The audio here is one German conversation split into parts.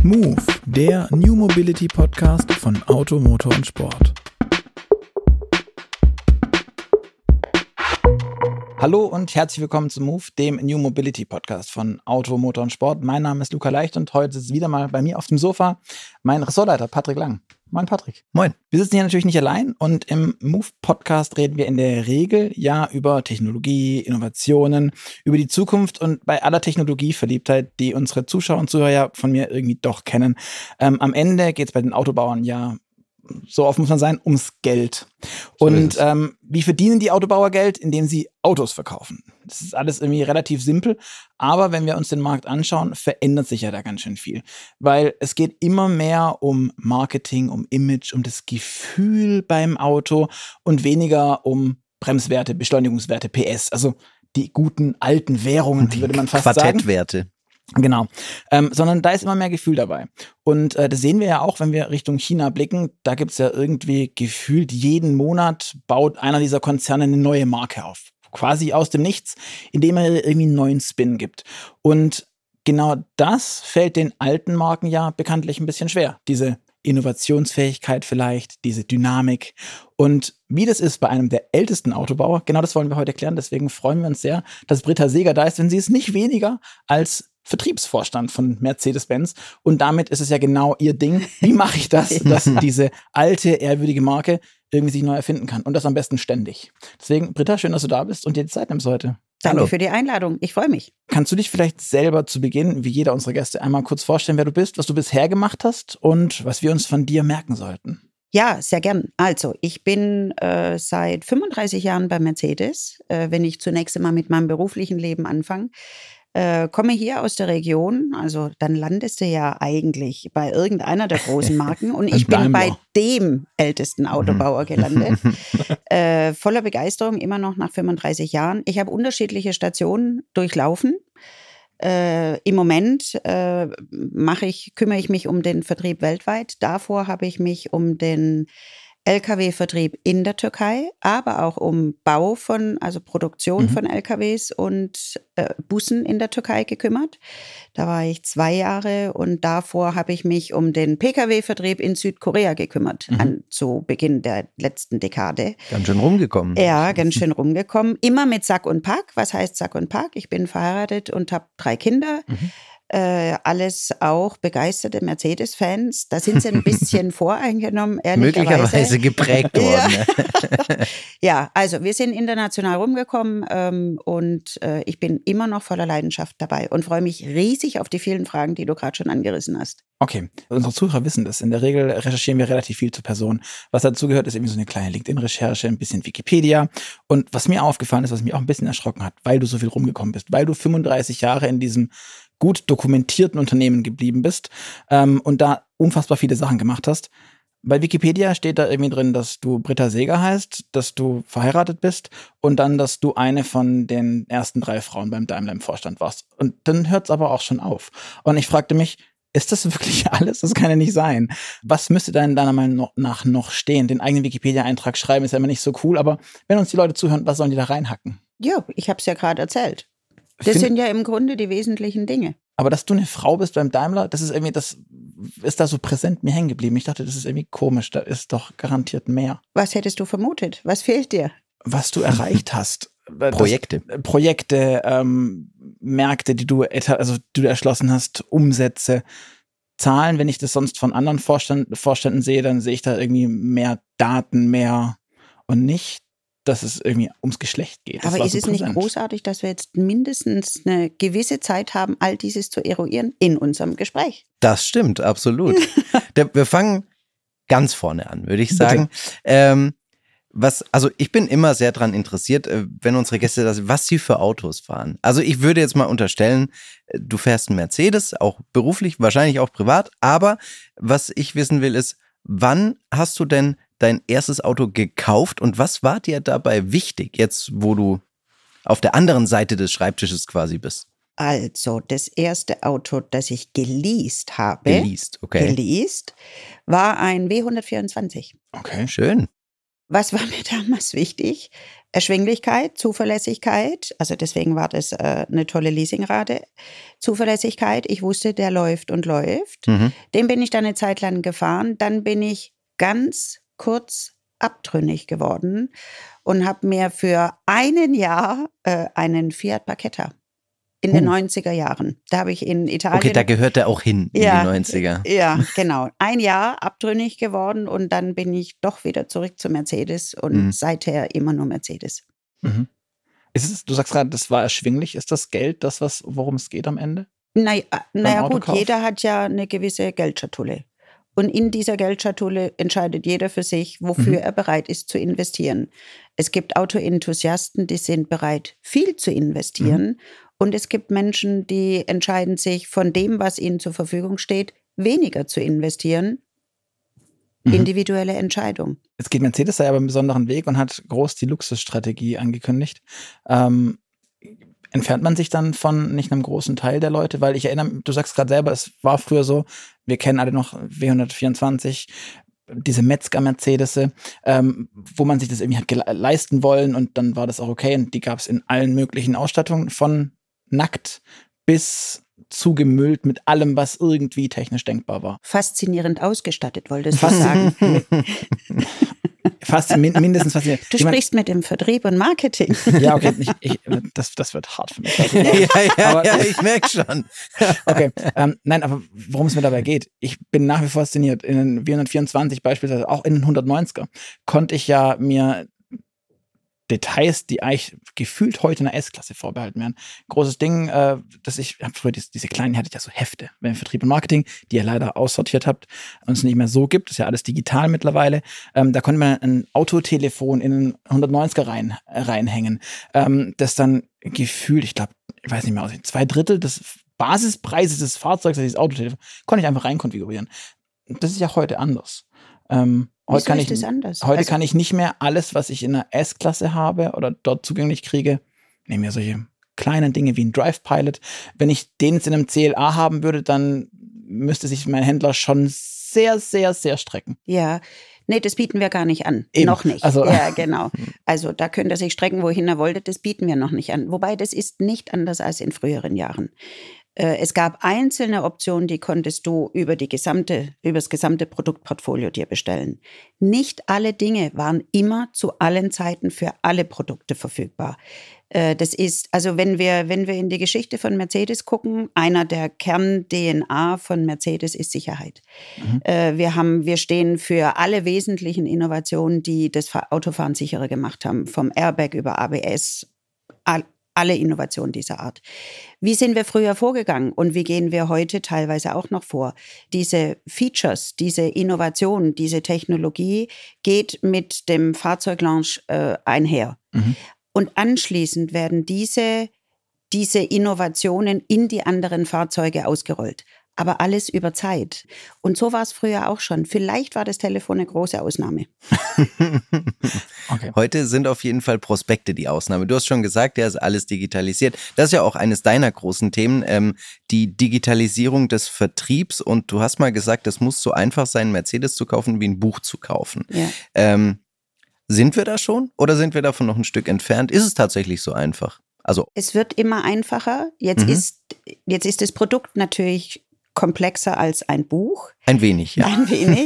Move, der New Mobility Podcast von Auto, Motor und Sport. Hallo und herzlich willkommen zu Move, dem New Mobility Podcast von Auto, Motor und Sport. Mein Name ist Luca Leicht und heute sitzt wieder mal bei mir auf dem Sofa mein Ressortleiter Patrick Lang. Moin Patrick. Moin. Wir sitzen hier natürlich nicht allein und im Move-Podcast reden wir in der Regel ja über Technologie, Innovationen, über die Zukunft und bei aller Technologieverliebtheit, die unsere Zuschauer und Zuhörer ja von mir irgendwie doch kennen. Am Ende geht es bei den Autobauern ja, so offen muss man sein, ums Geld. Und wie verdienen die Autobauer Geld? Indem sie Autos verkaufen. Das ist alles irgendwie relativ simpel, aber wenn wir uns den Markt anschauen, verändert sich ja da ganz schön viel. Weil es geht immer mehr um Marketing, um Image, um das Gefühl beim Auto und weniger um Bremswerte, Beschleunigungswerte, PS. Also die guten alten Währungen, würde man fast sagen. Quartettwerte. Genau, sondern da ist immer mehr Gefühl dabei. Und das sehen wir ja auch, wenn wir Richtung China blicken. Da gibt's ja irgendwie gefühlt jeden Monat baut einer dieser Konzerne eine neue Marke auf. Quasi aus dem Nichts, indem er irgendwie einen neuen Spin gibt. Und genau das fällt den alten Marken ja bekanntlich ein bisschen schwer. Diese Innovationsfähigkeit vielleicht, diese Dynamik. Und wie das ist bei einem der ältesten Autobauer, genau das wollen wir heute klären. Deswegen freuen wir uns sehr, dass Britta Seeger da ist, denn sie ist nicht weniger als Vertriebsvorstand von Mercedes-Benz und damit ist es ja genau ihr Ding. Wie mache ich das, dass diese alte, ehrwürdige Marke irgendwie sich neu erfinden kann und das am besten ständig. Deswegen, Britta, schön, dass du da bist und dir die Zeit nimmst heute. Danke für die Einladung, ich freue mich. Kannst du dich vielleicht selber zu Beginn, wie jeder unserer Gäste, einmal kurz vorstellen, wer du bist, was du bisher gemacht hast und was wir uns von dir merken sollten? Ja, sehr gern. Also, ich bin seit 35 Jahren bei Mercedes, wenn ich zunächst einmal mit meinem beruflichen Leben anfange. Komme hier aus der Region, also dann landest du ja eigentlich bei irgendeiner der großen Marken und ich bin bei dem ältesten Autobauer gelandet. Voller Begeisterung, immer noch nach 35 Jahren. Ich habe unterschiedliche Stationen durchlaufen. Im Moment kümmere ich mich um den Vertrieb weltweit. Davor habe ich mich um den Lkw-Vertrieb in der Türkei, aber auch um Produktion von Lkws und Bussen in der Türkei gekümmert. Da war ich 2 Jahre und davor habe ich mich um den Pkw-Vertrieb in Südkorea gekümmert, zu Beginn der letzten Dekade. Ganz schön rumgekommen. Ja, ganz schön rumgekommen. Immer mit Sack und Pack. Was heißt Sack und Pack? Ich bin verheiratet und habe 3 Kinder. Alles auch begeisterte Mercedes-Fans. Da sind sie ein bisschen voreingenommen, ehrlicherweise. Möglicherweise geprägt worden. Ja, also wir sind international rumgekommen und ich bin immer noch voller Leidenschaft dabei und freue mich riesig auf die vielen Fragen, die du gerade schon angerissen hast. Okay, unsere Zuhörer wissen das. In der Regel recherchieren wir relativ viel zur Person. Was dazu gehört, ist irgendwie so eine kleine LinkedIn-Recherche, ein bisschen Wikipedia. Und was mir aufgefallen ist, was mich auch ein bisschen erschrocken hat, weil du so viel rumgekommen bist, weil du 35 Jahre in diesem gut dokumentierten Unternehmen geblieben bist und da unfassbar viele Sachen gemacht hast. Bei Wikipedia steht da irgendwie drin, dass du Britta Seeger heißt, dass du verheiratet bist und dann, dass du eine von den ersten 3 Frauen beim Daimler im Vorstand warst. Und dann hört es aber auch schon auf. Und ich fragte mich, ist das wirklich alles? Das kann ja nicht sein. Was müsste denn deiner Meinung nach noch stehen? Den eigenen Wikipedia-Eintrag schreiben ist ja immer nicht so cool, aber wenn uns die Leute zuhören, was sollen die da reinhacken? Ja, ich habe es ja gerade erzählt. Das sind ja im Grunde die wesentlichen Dinge. Aber dass du eine Frau bist beim Daimler, das ist da so präsent mir hängen geblieben. Ich dachte, das ist irgendwie komisch, da ist doch garantiert mehr. Was hättest du vermutet? Was fehlt dir? Was du erreicht hast. Projekte, Märkte, die du erschlossen hast, Umsätze, Zahlen. Wenn ich das sonst von anderen Vorständen sehe, dann sehe ich da irgendwie mehr Daten, mehr und nicht, dass es irgendwie ums Geschlecht geht. Aber ist es nicht großartig, dass wir jetzt mindestens eine gewisse Zeit haben, all dieses zu eruieren in unserem Gespräch? Das stimmt, absolut. Wir fangen ganz vorne an, würde ich sagen. Also ich bin immer sehr daran interessiert, wenn unsere Gäste was sie für Autos fahren. Also ich würde jetzt mal unterstellen, du fährst einen Mercedes, auch beruflich, wahrscheinlich auch privat. Aber was ich wissen will ist, wann hast du denn dein erstes Auto gekauft und was war dir dabei wichtig, jetzt wo du auf der anderen Seite des Schreibtisches quasi bist? Also das erste Auto, das ich geleast habe, war ein W124. Okay, schön. Was war mir damals wichtig? Erschwinglichkeit, Zuverlässigkeit, also deswegen war das eine tolle Leasingrate. Zuverlässigkeit, ich wusste, der läuft und läuft. Den bin ich dann eine Zeit lang gefahren. Dann bin ich ganz kurz abtrünnig geworden und habe mir für ein Jahr einen Fiat Barchetta in den 90er Jahren. Da habe ich in Italien... Okay, da gehört er auch hin in die 90er. Ja, genau. Ein Jahr abtrünnig geworden und dann bin ich doch wieder zurück zu Mercedes und seither immer nur Mercedes. Mhm. Du sagst gerade, das war erschwinglich. Ist das Geld das, worum es geht am Ende? Naja gut, jeder hat ja eine gewisse Geldschatulle. Und in dieser Geldschatulle entscheidet jeder für sich, wofür er bereit ist zu investieren. Es gibt Autoenthusiasten, die sind bereit, viel zu investieren. Und es gibt Menschen, die entscheiden sich, von dem, was ihnen zur Verfügung steht, weniger zu investieren. Individuelle Entscheidung. Jetzt geht Mercedes da aber einen besonderen Weg und hat groß die Luxusstrategie angekündigt. Entfernt man sich dann von nicht einem großen Teil der Leute? Weil ich erinnere, du sagst gerade selber, es war früher so, wir kennen alle noch W124, diese Metzger-Mercedes, wo man sich das irgendwie hat leisten wollen und dann war das auch okay. Und die gab es in allen möglichen Ausstattungen, von nackt bis zugemüllt mit allem, was irgendwie technisch denkbar war. Faszinierend ausgestattet, wolltest du sagen. Mindestens faszinierend. Du sprichst mit dem Vertrieb und Marketing. Ja, okay, das wird hart für mich. Ja, ich merke schon. Okay, nein, aber worum es mir dabei geht, ich bin nach wie vor fasziniert. In den W124 beispielsweise, auch in den 190er, konnte ich ja mir Details, die eigentlich gefühlt heute in der S-Klasse vorbehalten werden. Großes Ding, dass ich habe früher diese kleinen, hatte ich ja so Hefte, wenn Vertrieb und Marketing, die ihr leider aussortiert habt und es nicht mehr so gibt, ist ja alles digital mittlerweile. Da konnte man ein Autotelefon in einen 190er reinhängen, das dann gefühlt, ich weiß nicht mehr, 2/3 des Basispreises des Fahrzeugs, also dieses Autotelefon, konnte ich einfach reinkonfigurieren. Das ist ja heute anders. Heute kann ich nicht mehr alles, was ich in der S-Klasse habe oder dort zugänglich kriege, nehmen wir solche kleinen Dinge wie ein Drive Pilot. Wenn ich den jetzt in einem CLA haben würde, dann müsste sich mein Händler schon sehr, sehr, sehr strecken. Ja, nee, das bieten wir gar nicht an. Eben. Noch nicht. Also, ja, genau. Also da könnt ihr sich strecken, wohin ihr wolltet, das bieten wir noch nicht an. Wobei, das ist nicht anders als in früheren Jahren. Es gab einzelne Optionen, die konntest du über das gesamte Produktportfolio dir bestellen. Nicht alle Dinge waren immer zu allen Zeiten für alle Produkte verfügbar. Das ist, also wenn wir in die Geschichte von Mercedes gucken, einer der Kern-DNA von Mercedes ist Sicherheit. Wir stehen für alle wesentlichen Innovationen, die das Autofahren sicherer gemacht haben, vom Airbag über ABS, alle Innovationen dieser Art. Wie sind wir früher vorgegangen und wie gehen wir heute teilweise auch noch vor? Diese Features, diese Innovation, diese Technologie geht mit dem Fahrzeuglaunch einher. Und anschließend werden diese Innovationen in die anderen Fahrzeuge ausgerollt. Aber alles über Zeit. Und so war es früher auch schon. Vielleicht war das Telefon eine große Ausnahme. Okay. Heute sind auf jeden Fall Prospekte die Ausnahme. Du hast schon gesagt, ja, ist alles digitalisiert. Das ist ja auch eines deiner großen Themen, die Digitalisierung des Vertriebs. Und du hast mal gesagt, es muss so einfach sein, Mercedes zu kaufen, wie ein Buch zu kaufen. Ja. Sind wir da schon oder sind wir davon noch ein Stück entfernt? Ist es tatsächlich so einfach? Also es wird immer einfacher. Jetzt ist das Produkt natürlich komplexer als ein Buch. Ein wenig, ja. Ein wenig.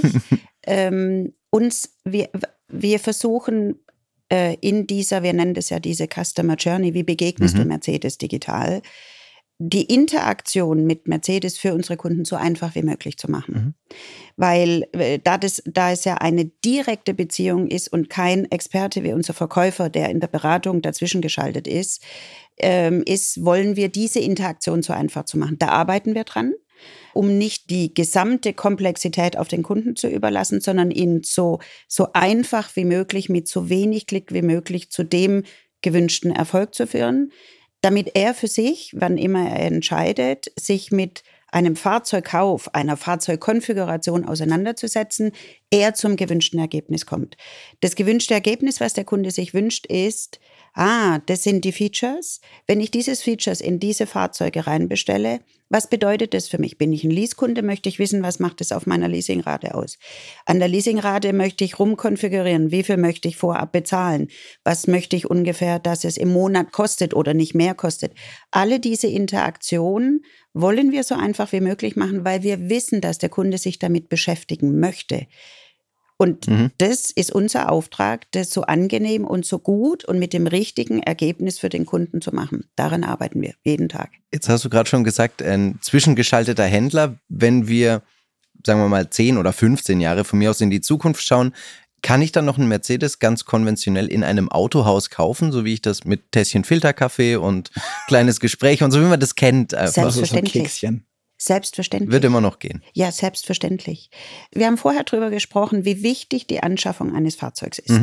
Wir versuchen wir nennen das ja diese Customer Journey, wie begegnest du Mercedes digital, die Interaktion mit Mercedes für unsere Kunden so einfach wie möglich zu machen. Weil da es ja eine direkte Beziehung ist und kein Experte wie unser Verkäufer, der in der Beratung dazwischen geschaltet ist, wollen wir diese Interaktion so einfach zu machen. Da arbeiten wir dran, um nicht die gesamte Komplexität auf den Kunden zu überlassen, sondern ihn so einfach wie möglich, mit so wenig Klick wie möglich zu dem gewünschten Erfolg zu führen, damit er für sich, wann immer er entscheidet, sich mit einem Fahrzeugkauf, einer Fahrzeugkonfiguration auseinanderzusetzen, er zum gewünschten Ergebnis kommt. Das gewünschte Ergebnis, was der Kunde sich wünscht, ist das sind die Features. Wenn ich dieses Features in diese Fahrzeuge reinbestelle, was bedeutet das für mich? Bin ich ein Leasekunde, möchte ich wissen, was macht es auf meiner Leasingrate aus? An der Leasingrate möchte ich rumkonfigurieren, wie viel möchte ich vorab bezahlen? Was möchte ich ungefähr, dass es im Monat kostet oder nicht mehr kostet? Alle diese Interaktionen wollen wir so einfach wie möglich machen, weil wir wissen, dass der Kunde sich damit beschäftigen möchte. Und das ist unser Auftrag, das so angenehm und so gut und mit dem richtigen Ergebnis für den Kunden zu machen. Daran arbeiten wir jeden Tag. Jetzt hast du gerade schon gesagt, ein zwischengeschalteter Händler. Wenn wir, sagen wir mal, 10 oder 15 Jahre von mir aus in die Zukunft schauen, kann ich dann noch einen Mercedes ganz konventionell in einem Autohaus kaufen, so wie ich das mit Tässchen Filterkaffee und kleines Gespräch und so wie man das kennt. Selbstverständlich. So Selbstverständlich. Wird immer noch gehen. Ja, selbstverständlich. Wir haben vorher darüber gesprochen, wie wichtig die Anschaffung eines Fahrzeugs ist.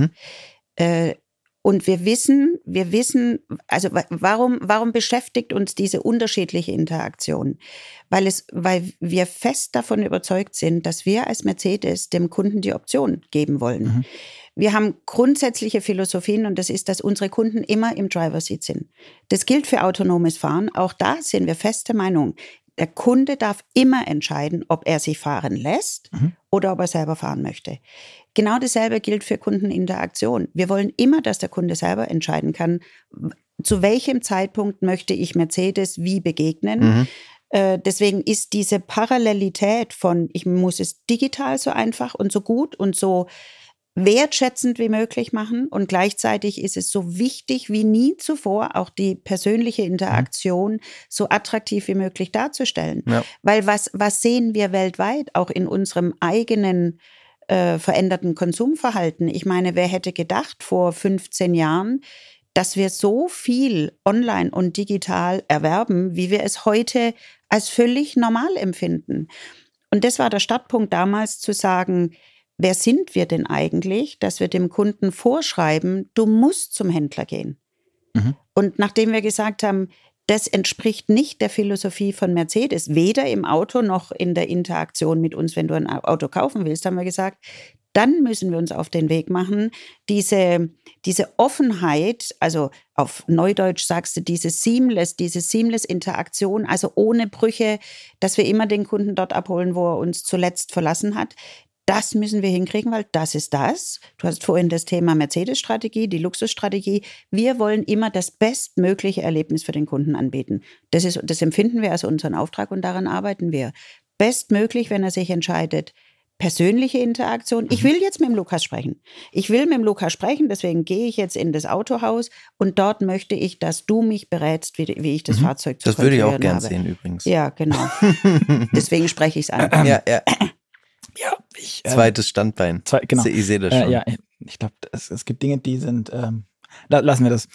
Und wir wissen, also warum beschäftigt uns diese unterschiedliche Interaktion? Weil wir fest davon überzeugt sind, dass wir als Mercedes dem Kunden die Option geben wollen. Wir haben grundsätzliche Philosophien und das ist, dass unsere Kunden immer im Driver's Seat sind. Das gilt für autonomes Fahren. Auch da sind wir feste Meinung. Der Kunde darf immer entscheiden, ob er sich fahren lässt oder ob er selber fahren möchte. Genau dasselbe gilt für Kundeninteraktion. Wir wollen immer, dass der Kunde selber entscheiden kann, zu welchem Zeitpunkt möchte ich Mercedes wie begegnen. Deswegen ist diese Parallelität von, ich muss es digital so einfach und so gut und so wertschätzend wie möglich machen und gleichzeitig ist es so wichtig wie nie zuvor, auch die persönliche Interaktion so attraktiv wie möglich darzustellen. Ja. Weil was sehen wir weltweit, auch in unserem eigenen veränderten Konsumverhalten? Ich meine, wer hätte gedacht vor 15 Jahren, dass wir so viel online und digital erwerben, wie wir es heute als völlig normal empfinden. Und das war der Startpunkt damals zu sagen, wer sind wir denn eigentlich, dass wir dem Kunden vorschreiben, du musst zum Händler gehen. Und nachdem wir gesagt haben, das entspricht nicht der Philosophie von Mercedes, weder im Auto noch in der Interaktion mit uns, wenn du ein Auto kaufen willst, haben wir gesagt, dann müssen wir uns auf den Weg machen, diese Offenheit, also auf Neudeutsch sagst du, diese Seamless Interaktion, also ohne Brüche, dass wir immer den Kunden dort abholen, wo er uns zuletzt verlassen hat. Das müssen wir hinkriegen, weil das ist das. Du hast vorhin das Thema Mercedes-Strategie, die Luxusstrategie. Wir wollen immer das bestmögliche Erlebnis für den Kunden anbieten. Das empfinden wir als unseren Auftrag und daran arbeiten wir. Bestmöglich, wenn er sich entscheidet, persönliche Interaktion. Ich will jetzt mit dem Lukas sprechen. Deswegen gehe ich jetzt in das Autohaus und dort möchte ich, dass du mich berätst, wie ich das Fahrzeug zu konfigurieren habe. Das würde ich auch gern sehen übrigens. Ja, genau. Deswegen spreche ich es an. Ja. Ja, zweites Standbein. Genau. Ich sehe das schon. Ja, ich glaube, es gibt Dinge, die sind, lassen wir das.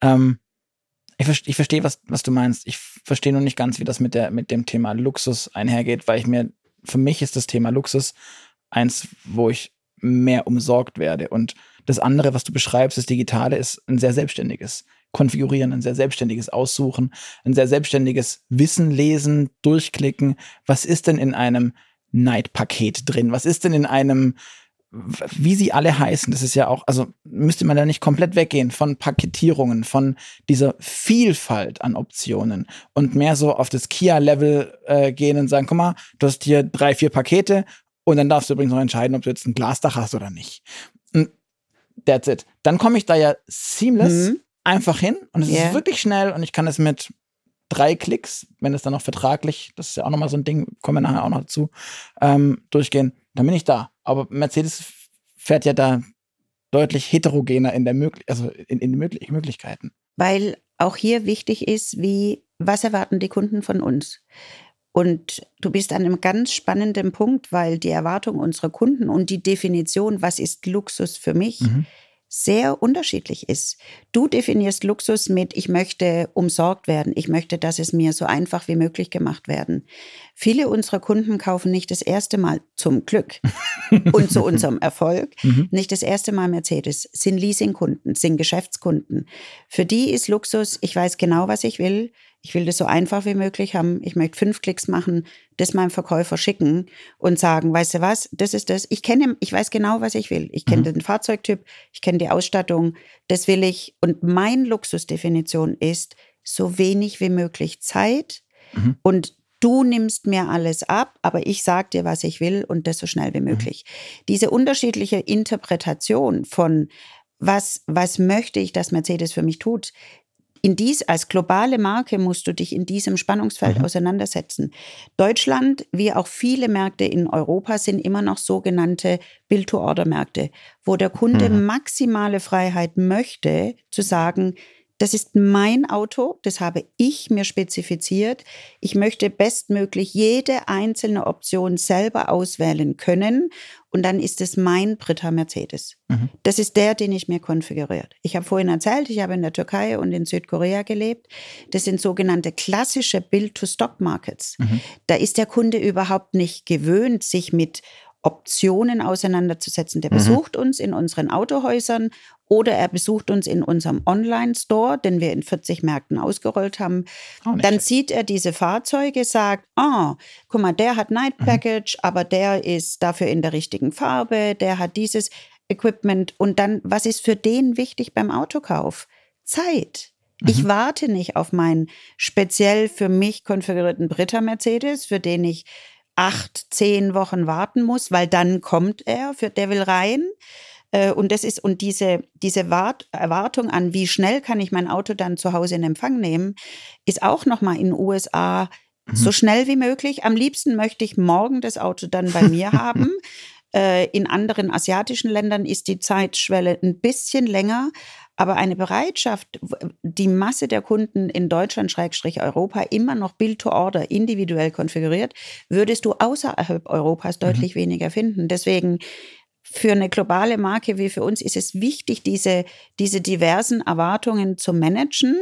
Ich verstehe, was du meinst. Ich verstehe nur nicht ganz, wie das mit dem Thema Luxus einhergeht, weil für mich ist das Thema Luxus eins, wo ich mehr umsorgt werde. Und das andere, was du beschreibst, das Digitale, ist ein sehr selbstständiges Konfigurieren, ein sehr selbstständiges Aussuchen, ein sehr selbstständiges Wissen, Lesen, Durchklicken. Was ist denn in einem Night-Paket drin? Was ist denn in einem, wie sie alle heißen? Das ist ja auch, also müsste man da nicht komplett weggehen von Paketierungen, von dieser Vielfalt an Optionen und mehr so auf das Kia-Level gehen und sagen, guck mal, du hast hier 3-4 Pakete und dann darfst du übrigens noch entscheiden, ob du jetzt ein Glasdach hast oder nicht. That's it. Dann komme ich da ja seamless einfach hin und es ist wirklich schnell und ich kann es mit 3 Klicks, wenn es dann noch vertraglich, das ist ja auch nochmal so ein Ding, kommen wir nachher auch noch dazu, durchgehen, dann bin ich da. Aber Mercedes fährt ja da deutlich heterogener in den Möglichkeiten. Weil auch hier wichtig ist, was erwarten die Kunden von uns? Und du bist an einem ganz spannenden Punkt, weil die Erwartung unserer Kunden und die Definition, was ist Luxus für mich, sehr unterschiedlich ist. Du definierst Luxus mit, ich möchte umsorgt werden, ich möchte, dass es mir so einfach wie möglich gemacht werden. Viele unserer Kunden kaufen nicht das erste Mal, zum Glück und zu unserem Erfolg, nicht das erste Mal Mercedes, sind Leasingkunden, sind Geschäftskunden. Für die ist Luxus, ich weiß genau, was ich will, Ich will das so einfach wie möglich haben. Ich möchte 5 Klicks machen, das meinem Verkäufer schicken und sagen, weißt du was, das ist das. Ich weiß genau, was ich will. Ich kenne den Fahrzeugtyp, ich kenne die Ausstattung, das will ich. Und meine Luxusdefinition ist, so wenig wie möglich Zeit und du nimmst mir alles ab, aber ich sag dir, was ich will und das so schnell wie möglich. Diese unterschiedliche Interpretation von was möchte ich, dass Mercedes für mich tut, als globale Marke musst du dich in diesem Spannungsfeld auseinandersetzen. Deutschland, wie auch viele Märkte in Europa, sind immer noch sogenannte Build-to-Order-Märkte, wo der Kunde maximale Freiheit möchte, zu sagen, das ist mein Auto, das habe ich mir spezifiziert. Ich möchte bestmöglich jede einzelne Option selber auswählen können und dann ist es mein Britta Mercedes. Das ist der, den ich mir konfiguriert. Ich habe vorhin erzählt, ich habe in der Türkei und in Südkorea gelebt. Das sind sogenannte klassische Build-to-Stock-Markets. Da ist der Kunde überhaupt nicht gewöhnt, sich mit Optionen auseinanderzusetzen. Der besucht uns in unseren Autohäusern oder er besucht uns in unserem Online-Store, den wir in 40 Märkten ausgerollt haben. Dann sieht er diese Fahrzeuge, sagt, guck mal, der hat Night Package, aber der ist dafür in der richtigen Farbe, der hat dieses Equipment. Und dann, was ist für den wichtig beim Autokauf? Zeit. Ich warte nicht auf meinen speziell für mich konfigurierten Britta Mercedes, für den ich 8, 10 Wochen warten muss, weil dann kommt der will rein. Und diese Erwartung an, wie schnell kann ich mein Auto dann zu Hause in Empfang nehmen, ist auch nochmal in den USA so schnell wie möglich. Am liebsten möchte ich morgen das Auto dann bei mir haben. In anderen asiatischen Ländern ist die Zeitschwelle ein bisschen länger. Aber eine Bereitschaft, die Masse der Kunden in Deutschland, Europa, immer noch Build-to-Order individuell konfiguriert, würdest du außerhalb Europas deutlich weniger finden. Deswegen für eine globale Marke wie für uns ist es wichtig, diese diversen Erwartungen zu managen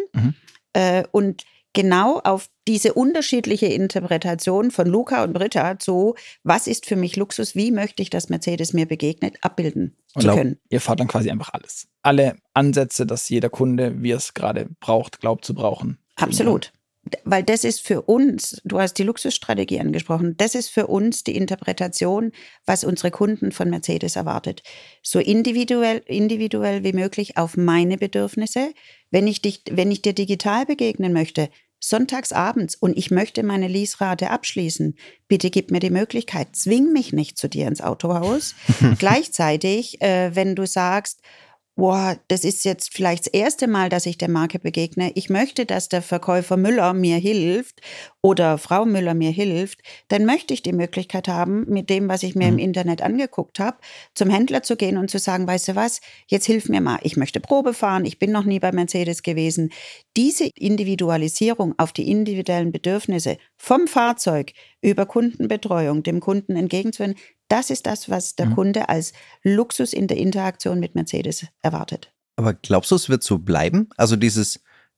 und genau auf diese unterschiedliche Interpretation von Luca und Britta zu, was ist für mich Luxus, wie möchte ich, dass Mercedes mir begegnet, abbilden zu können. Ihr fahrt dann quasi einfach alles. Alle Ansätze, dass jeder Kunde, wie er es gerade braucht, glaubt zu brauchen. Absolut. Weil das ist für uns, du hast die Luxusstrategie angesprochen, das ist für uns die Interpretation, was unsere Kunden von Mercedes erwartet. So individuell wie möglich auf meine Bedürfnisse. Wenn ich dir digital begegnen möchte, sonntags abends und ich möchte meine Leaserate abschließen, bitte gib mir die Möglichkeit, zwing mich nicht zu dir ins Autohaus. Gleichzeitig, wenn du sagst, boah, das ist jetzt vielleicht das erste Mal, dass ich der Marke begegne. Ich möchte, dass der Verkäufer Müller mir hilft oder Frau Müller mir hilft. Dann möchte ich die Möglichkeit haben, mit dem, was ich mir im Internet angeguckt habe, zum Händler zu gehen und zu sagen, weißt du was, jetzt hilf mir mal. Ich möchte Probe fahren, ich bin noch nie bei Mercedes gewesen. Diese Individualisierung auf die individuellen Bedürfnisse vom Fahrzeug über Kundenbetreuung dem Kunden entgegenzuwenden, das ist das, was der Kunde als Luxus in der Interaktion mit Mercedes erwartet. Aber glaubst du, es wird so bleiben? Also dass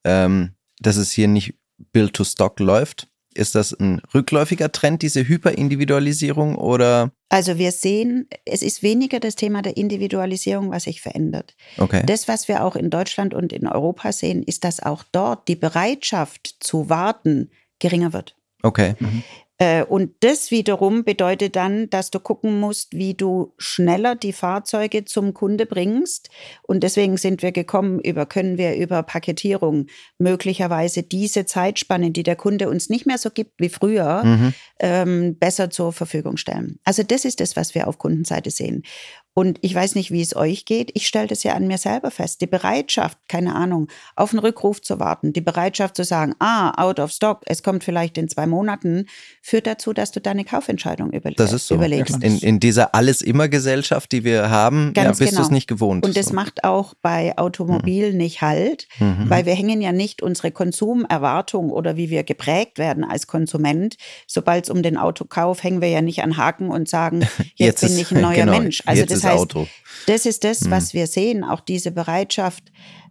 es hier nicht Build-to-Stock läuft? Ist das ein rückläufiger Trend, diese Hyperindividualisierung oder? Also wir sehen, es ist weniger das Thema der Individualisierung, was sich verändert. Okay. Das, was wir auch in Deutschland und in Europa sehen, ist, dass auch dort die Bereitschaft zu warten geringer wird. Okay. Und das wiederum bedeutet dann, dass du gucken musst, wie du schneller die Fahrzeuge zum Kunde bringst. Und deswegen können wir über Paketierung möglicherweise diese Zeitspanne, die der Kunde uns nicht mehr so gibt wie früher, besser zur Verfügung stellen. Also das ist das, was wir auf Kundenseite sehen. Und ich weiß nicht, wie es euch geht. Ich stelle das ja an mir selber fest. Die Bereitschaft, keine Ahnung, auf einen Rückruf zu warten, die Bereitschaft zu sagen, out of stock, es kommt vielleicht in 2 Monaten, führt dazu, dass du deine Kaufentscheidung überlegst. Das ist so. In dieser Alles-Immer-Gesellschaft, die wir haben, bist du es nicht gewohnt. Und das macht auch bei Automobil nicht Halt, weil wir hängen ja nicht unsere Konsumerwartung oder wie wir geprägt werden als Konsument. Sobald es um den Autokauf, hängen wir ja nicht an Haken und sagen, jetzt bin ich ein neuer Mensch. Also das heißt, Auto. Das ist das, was wir sehen, auch diese Bereitschaft.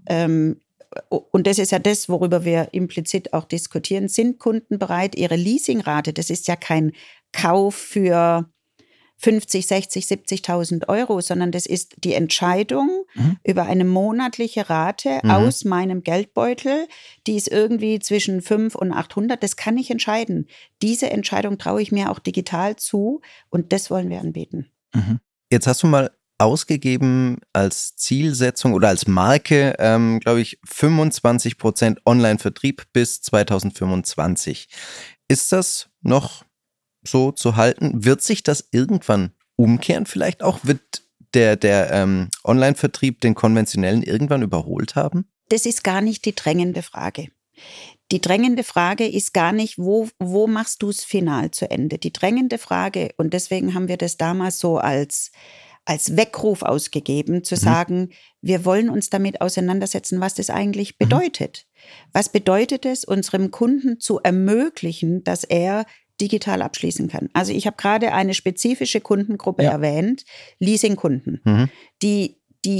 Und das ist ja das, worüber wir implizit auch diskutieren. Sind Kunden bereit, ihre Leasingrate, das ist ja kein Kauf für 50, 60, 70.000 Euro, sondern das ist die Entscheidung über eine monatliche Rate aus meinem Geldbeutel, die ist irgendwie zwischen 500 und 800, das kann ich entscheiden. Diese Entscheidung traue ich mir auch digital zu und das wollen wir anbieten. Jetzt hast du mal ausgegeben als Zielsetzung oder als Marke, glaube ich, 25% Online-Vertrieb bis 2025. Ist das noch so zu halten? Wird sich das irgendwann umkehren vielleicht auch? Wird der Online-Vertrieb den konventionellen irgendwann überholt haben? Das ist gar nicht die drängende Frage. Die drängende Frage ist gar nicht, wo machst du es final zu Ende? Die drängende Frage, und deswegen haben wir das damals so als Weckruf ausgegeben, zu sagen, wir wollen uns damit auseinandersetzen, was das eigentlich bedeutet. Was bedeutet es, unserem Kunden zu ermöglichen, dass er digital abschließen kann? Also ich habe gerade eine spezifische Kundengruppe erwähnt, Leasingkunden, die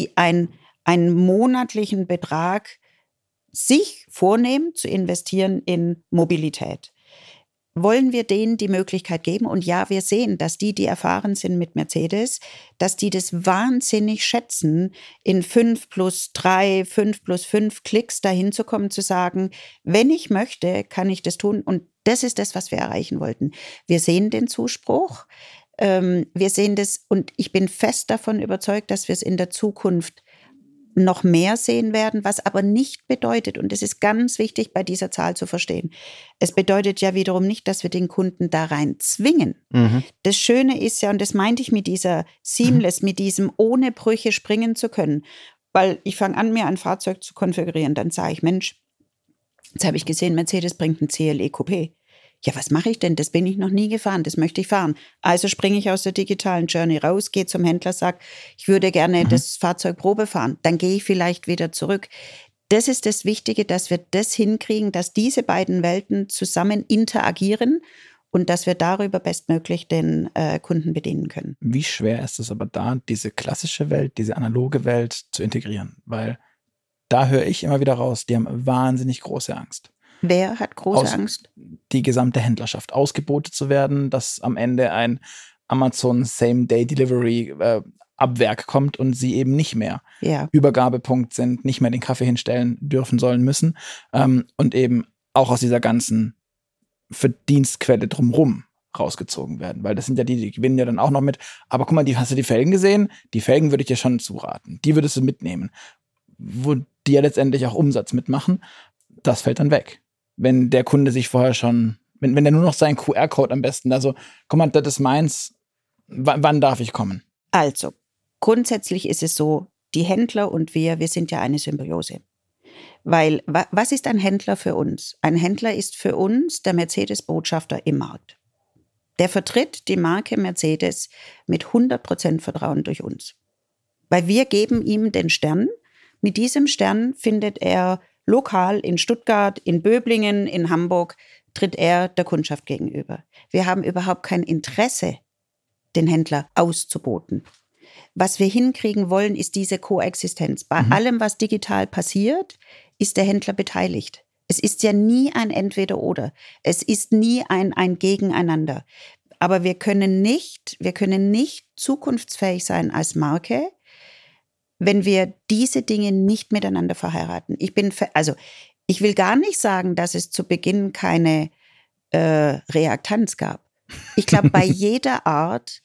einen monatlichen Betrag sich vornehmen, zu investieren in Mobilität. Wollen wir denen die Möglichkeit geben? Und ja, wir sehen, dass die erfahren sind mit Mercedes, dass die das wahnsinnig schätzen, in 5+3, 5+5 Klicks dahin zu kommen, zu sagen, wenn ich möchte, kann ich das tun. Und das ist das, was wir erreichen wollten. Wir sehen den Zuspruch, wir sehen das und ich bin fest davon überzeugt, dass wir es in der Zukunft noch mehr sehen werden, was aber nicht bedeutet, und es ist ganz wichtig bei dieser Zahl zu verstehen, es bedeutet ja wiederum nicht, dass wir den Kunden da rein zwingen. Das Schöne ist ja, und das meinte ich mit dieser Seamless, mit diesem ohne Brüche springen zu können, weil ich fange an, mir ein Fahrzeug zu konfigurieren, dann sage ich, Mensch, jetzt habe ich gesehen, Mercedes bringt ein CLE Coupé. Ja, was mache ich denn? Das bin ich noch nie gefahren, das möchte ich fahren. Also springe ich aus der digitalen Journey raus, gehe zum Händler, sage, ich würde gerne das Fahrzeug Probe fahren. Dann gehe ich vielleicht wieder zurück. Das ist das Wichtige, dass wir das hinkriegen, dass diese beiden Welten zusammen interagieren und dass wir darüber bestmöglich den Kunden bedienen können. Wie schwer ist es aber da, diese klassische Welt, diese analoge Welt zu integrieren? Weil da höre ich immer wieder raus, die haben wahnsinnig große Angst. Wer hat große Angst? Die gesamte Händlerschaft ausgebotet zu werden, dass am Ende ein Amazon Same-Day-Delivery Abwerk kommt und sie eben nicht mehr Übergabepunkt sind, nicht mehr den Kaffee hinstellen dürfen, sollen, müssen und eben auch aus dieser ganzen Verdienstquelle drumherum rausgezogen werden, weil das sind ja die gewinnen ja dann auch noch mit, aber guck mal, hast du die Felgen gesehen? Die Felgen würde ich dir schon zuraten, die würdest du mitnehmen, wo die ja letztendlich auch Umsatz mitmachen, das fällt dann weg. Wenn der Kunde sich vorher schon, wenn der nur noch seinen QR-Code am besten, also, guck mal, das ist meins, wann darf ich kommen? Also, grundsätzlich ist es so, die Händler und wir sind ja eine Symbiose. Weil, was ist ein Händler für uns? Ein Händler ist für uns der Mercedes-Botschafter im Markt. Der vertritt die Marke Mercedes mit 100% Vertrauen durch uns. Weil wir geben ihm den Stern. Mit diesem Stern findet er lokal in Stuttgart, in Böblingen, in Hamburg, tritt er der Kundschaft gegenüber. Wir haben überhaupt kein Interesse, den Händler auszuboten. Was wir hinkriegen wollen, ist diese Koexistenz. Bei allem, was digital passiert, ist der Händler beteiligt. Es ist ja nie ein Entweder-Oder. Es ist nie ein Gegeneinander. Aber wir können nicht zukunftsfähig sein als Marke, wenn wir diese Dinge nicht miteinander verheiraten. Ich will gar nicht sagen, dass es zu Beginn keine Reaktanz gab. Ich glaube, bei jeder Art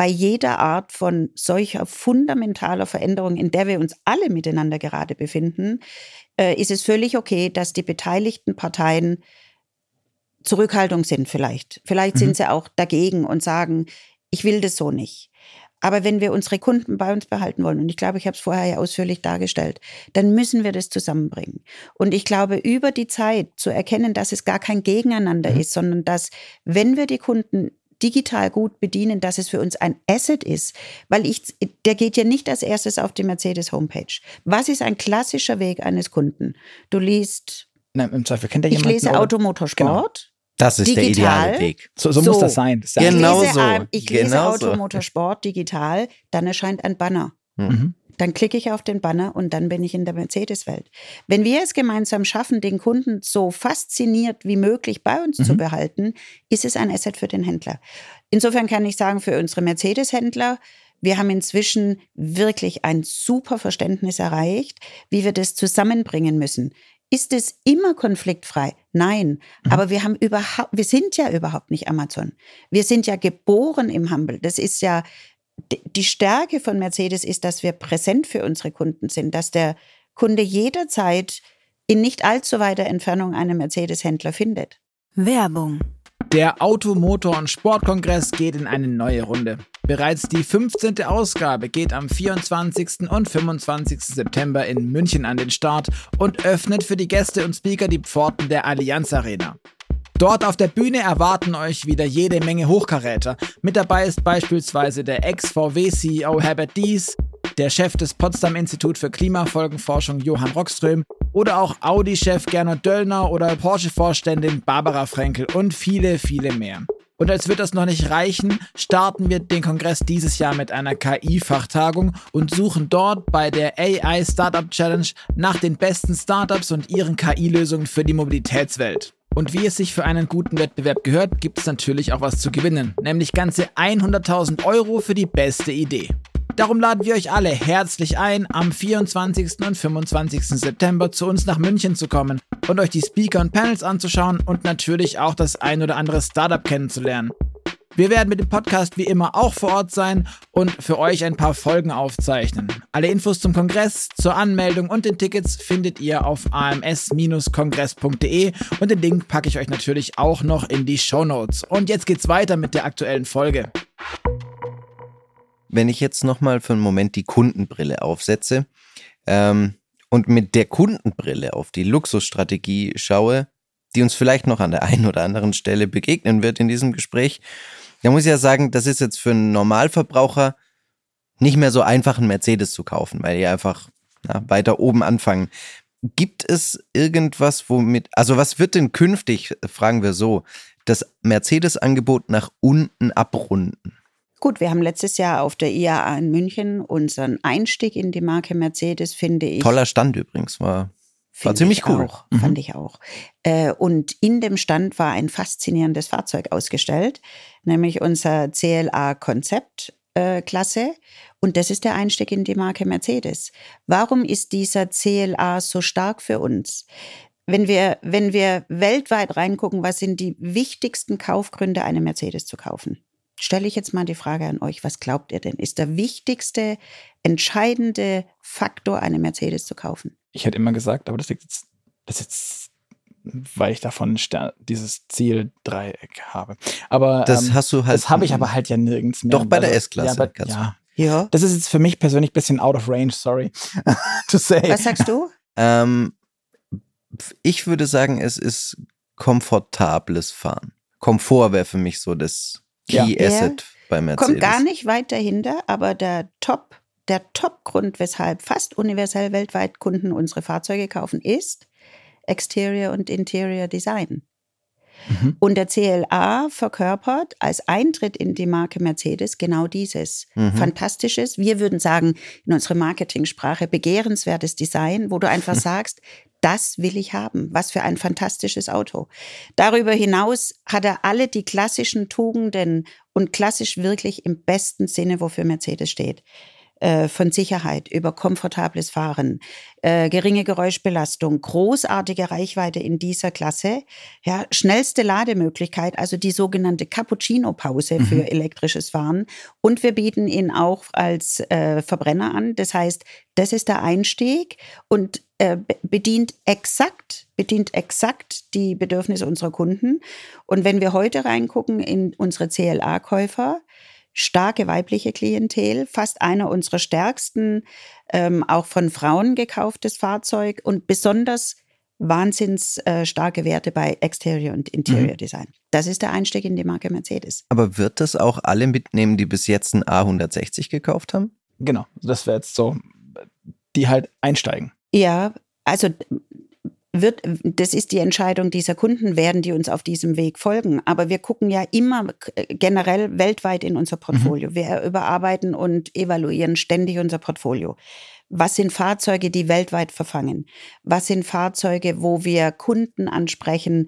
von solcher fundamentaler Veränderung, in der wir uns alle miteinander gerade befinden, ist es völlig okay, dass die beteiligten Parteien Zurückhaltung sind vielleicht. Vielleicht sind sie auch dagegen und sagen, ich will das so nicht. Aber wenn wir unsere Kunden bei uns behalten wollen, und ich glaube, ich habe es vorher ja ausführlich dargestellt, dann müssen wir das zusammenbringen. Und ich glaube, über die Zeit zu erkennen, dass es gar kein Gegeneinander ist, sondern dass, wenn wir die Kunden digital gut bedienen, dass es für uns ein Asset ist. Weil der geht ja nicht als erstes auf die Mercedes-Homepage. Was ist ein klassischer Weg eines Kunden? Du liest, im Zweifel kennt ja ich jemand, lese Automotorsport. Genau. Das ist digital, der ideale Weg. So muss das sein. Ich lese Automotorsport digital, dann erscheint ein Banner. Dann klicke ich auf den Banner und dann bin ich in der Mercedes-Welt. Wenn wir es gemeinsam schaffen, den Kunden so fasziniert wie möglich bei uns zu behalten, ist es ein Asset für den Händler. Insofern kann ich sagen, für unsere Mercedes-Händler, wir haben inzwischen wirklich ein super Verständnis erreicht, wie wir das zusammenbringen müssen. Ist es immer konfliktfrei? Nein, aber wir sind ja überhaupt nicht Amazon. Wir sind ja geboren im Humble. Das ist ja die Stärke von Mercedes ist, dass wir präsent für unsere Kunden sind, dass der Kunde jederzeit in nicht allzu weiter Entfernung einen Mercedes-Händler findet. Werbung. Der Auto-, Motor- und Sportkongress geht in eine neue Runde. Bereits die 15. Ausgabe geht am 24. und 25. September in München an den Start und öffnet für die Gäste und Speaker die Pforten der Allianz Arena. Dort auf der Bühne erwarten euch wieder jede Menge Hochkaräter. Mit dabei ist beispielsweise der Ex-VW-CEO Herbert Diess, der Chef des Potsdam-Institut für Klimafolgenforschung Johann Rockström oder auch Audi-Chef Gernot Döllner oder Porsche-Vorständin Barbara Frenkel und viele, viele mehr. Und als wird das noch nicht reichen, starten wir den Kongress dieses Jahr mit einer KI-Fachtagung und suchen dort bei der AI Startup Challenge nach den besten Startups und ihren KI-Lösungen für die Mobilitätswelt. Und wie es sich für einen guten Wettbewerb gehört, gibt es natürlich auch was zu gewinnen, nämlich ganze 100.000 € für die beste Idee. Darum laden wir euch alle herzlich ein, am 24. und 25. September zu uns nach München zu kommen und euch die Speaker und Panels anzuschauen und natürlich auch das ein oder andere Startup kennenzulernen. Wir werden mit dem Podcast wie immer auch vor Ort sein und für euch ein paar Folgen aufzeichnen. Alle Infos zum Kongress, zur Anmeldung und den Tickets findet ihr auf ams-kongress.de und den Link packe ich euch natürlich auch noch in die Shownotes. Und jetzt geht's weiter mit der aktuellen Folge. Wenn ich jetzt nochmal für einen Moment die Kundenbrille aufsetze und mit der Kundenbrille auf die Luxusstrategie schaue, die uns vielleicht noch an der einen oder anderen Stelle begegnen wird in diesem Gespräch, da muss ich ja sagen, das ist jetzt für einen Normalverbraucher nicht mehr so einfach, einen Mercedes zu kaufen, weil die einfach weiter oben anfangen. Gibt es irgendwas, also was wird denn künftig, fragen wir so, das Mercedes-Angebot nach unten abrunden? Gut, wir haben letztes Jahr auf der IAA in München unseren Einstieg in die Marke Mercedes, finde ich. Toller Stand übrigens, war ziemlich cool. Fand ich auch. Und in dem Stand war ein faszinierendes Fahrzeug ausgestellt, nämlich unser CLA-Konzeptklasse. Und das ist der Einstieg in die Marke Mercedes. Warum ist dieser CLA so stark für uns? Wenn wir weltweit reingucken, was sind die wichtigsten Kaufgründe, eine Mercedes zu kaufen? Stelle ich jetzt mal die Frage an euch, was glaubt ihr denn? Ist der wichtigste, entscheidende Faktor, eine Mercedes zu kaufen? Ich hätte immer gesagt, aber das ist jetzt, weil ich davon dieses Zieldreieck habe. Aber das hast du halt. Das habe ich aber halt ja nirgends mehr. Doch bei der S-Klasse. Ja. Das ist jetzt für mich persönlich ein bisschen out of range, sorry to say. Was sagst du? Ich würde sagen, es ist komfortables Fahren. Komfort wäre für mich so das Key-Asset bei Mercedes. Kommt gar nicht weit dahinter, aber der Top-Grund, weshalb fast universell weltweit Kunden unsere Fahrzeuge kaufen, ist Exterior und Interior Design. Und der CLA verkörpert als Eintritt in die Marke Mercedes genau dieses fantastisches, wir würden sagen in unserer Marketingsprache begehrenswertes Design, wo du einfach sagst, das will ich haben. Was für ein fantastisches Auto. Darüber hinaus hat er alle die klassischen Tugenden und klassisch wirklich im besten Sinne, wofür Mercedes steht. Von Sicherheit über komfortables Fahren, geringe Geräuschbelastung, großartige Reichweite in dieser Klasse, ja, schnellste Lademöglichkeit, also die sogenannte Cappuccino-Pause für elektrisches Fahren. Und wir bieten ihn auch als Verbrenner an. Das heißt, das ist der Einstieg und bedient exakt die Bedürfnisse unserer Kunden. Und wenn wir heute reingucken in unsere CLA-Käufer, starke weibliche Klientel, fast einer unserer stärksten, auch von Frauen gekauftes Fahrzeug und besonders wahnsinns starke Werte bei Exterior und Interior Design. Das ist der Einstieg in die Marke Mercedes. Aber wird das auch alle mitnehmen, die bis jetzt einen A160 gekauft haben? Genau, das wäre jetzt so, die halt einsteigen. Ja, also das ist die Entscheidung dieser Kunden, werden die uns auf diesem Weg folgen. Aber wir gucken ja immer generell weltweit in unser Portfolio. Wir überarbeiten und evaluieren ständig unser Portfolio. Was sind Fahrzeuge, die weltweit verfangen? Was sind Fahrzeuge, wo wir Kunden ansprechen,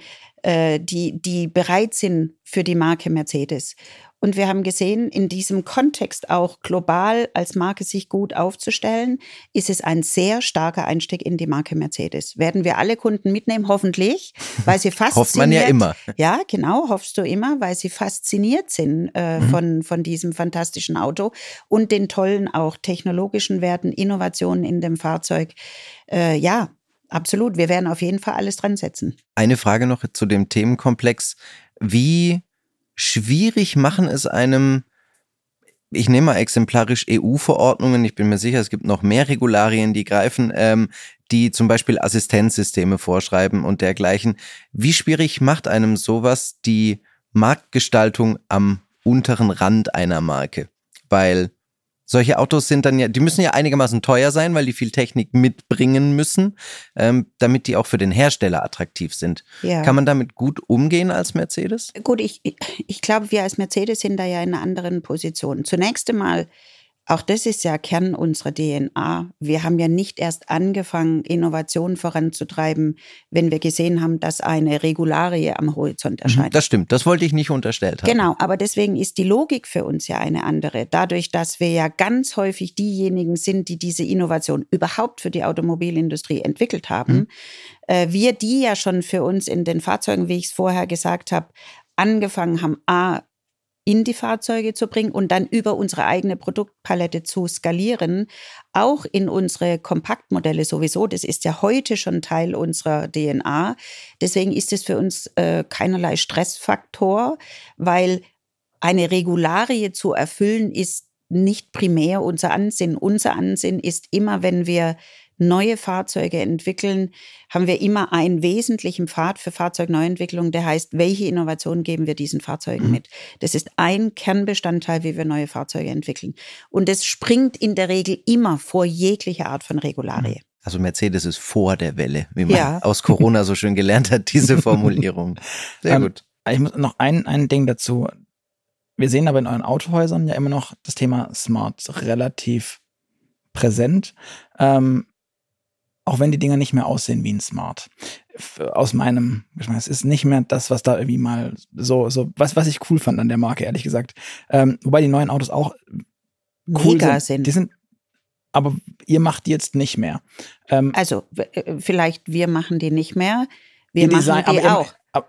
die bereit sind für die Marke Mercedes? Und wir haben gesehen, in diesem Kontext auch global als Marke sich gut aufzustellen, ist es ein sehr starker Einstieg in die Marke Mercedes. Werden wir alle Kunden mitnehmen, hoffentlich, weil sie fasziniert. Hofft man ja immer. Ja, genau, hoffst du immer, weil sie fasziniert sind von diesem fantastischen Auto und den tollen auch technologischen Werten, Innovationen in dem Fahrzeug. Ja, absolut. Wir werden auf jeden Fall alles dran setzen. Eine Frage noch zu dem Themenkomplex. Wie schwierig machen es einem, ich nehme mal exemplarisch EU-Verordnungen, ich bin mir sicher, es gibt noch mehr Regularien, die greifen, die zum Beispiel Assistenzsysteme vorschreiben und dergleichen. Wie schwierig macht einem sowas die Marktgestaltung am unteren Rand einer Marke? Weil solche Autos sind dann ja, die müssen ja einigermaßen teuer sein, weil die viel Technik mitbringen müssen, damit die auch für den Hersteller attraktiv sind. Ja. Kann man damit gut umgehen als Mercedes? Gut, ich glaube, wir als Mercedes sind da ja in einer anderen Position. Zunächst einmal, auch das ist ja Kern unserer DNA. Wir haben ja nicht erst angefangen, Innovationen voranzutreiben, wenn wir gesehen haben, dass eine Regularie am Horizont erscheint. Das stimmt, das wollte ich nicht unterstellt haben. Genau, aber deswegen ist die Logik für uns ja eine andere. Dadurch, dass wir ja ganz häufig diejenigen sind, die diese Innovation überhaupt für die Automobilindustrie entwickelt haben, wir die ja schon für uns in den Fahrzeugen, wie ich es vorher gesagt habe, angefangen haben, in die Fahrzeuge zu bringen und dann über unsere eigene Produktpalette zu skalieren, auch in unsere Kompaktmodelle sowieso. Das ist ja heute schon Teil unserer DNA. Deswegen ist es für uns keinerlei Stressfaktor, weil eine Regularie zu erfüllen ist nicht primär unser Ansinnen. Unser Ansinnen ist immer, wenn wir neue Fahrzeuge entwickeln, haben wir immer einen wesentlichen Pfad für Fahrzeugneuentwicklung, der heißt, welche Innovationen geben wir diesen Fahrzeugen mit. Das ist ein Kernbestandteil, wie wir neue Fahrzeuge entwickeln. Und es springt in der Regel immer vor jeglicher Art von Regularie. Also Mercedes ist vor der Welle, wie man aus Corona so schön gelernt hat, diese Formulierung. Sehr gut. Ich muss noch ein Ding dazu. Wir sehen aber in euren Autohäusern ja immer noch das Thema Smart relativ präsent. Auch wenn die Dinger nicht mehr aussehen wie ein Smart. Aus meinem Geschmack. Es ist nicht mehr das, was da irgendwie mal was ich cool fand an der Marke, ehrlich gesagt. Wobei die neuen Autos auch cool Mega sind. Die sind, aber ihr macht die jetzt nicht mehr. Also, vielleicht wir machen die nicht mehr. Wir machen die auch.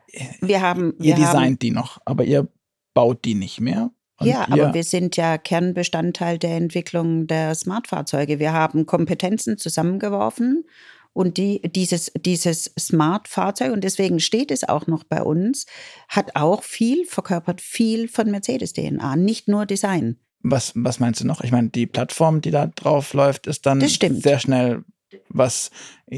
Ihr designt die noch, aber ihr baut die nicht mehr. Ja, aber wir sind ja Kernbestandteil der Entwicklung der Smart-Fahrzeuge. Wir haben Kompetenzen zusammengeworfen und dieses Smart-Fahrzeug, und deswegen steht es auch noch bei uns, verkörpert viel von Mercedes-DNA, nicht nur Design. Was meinst du noch? Ich meine, die Plattform, die da drauf läuft, ist dann sehr schnell was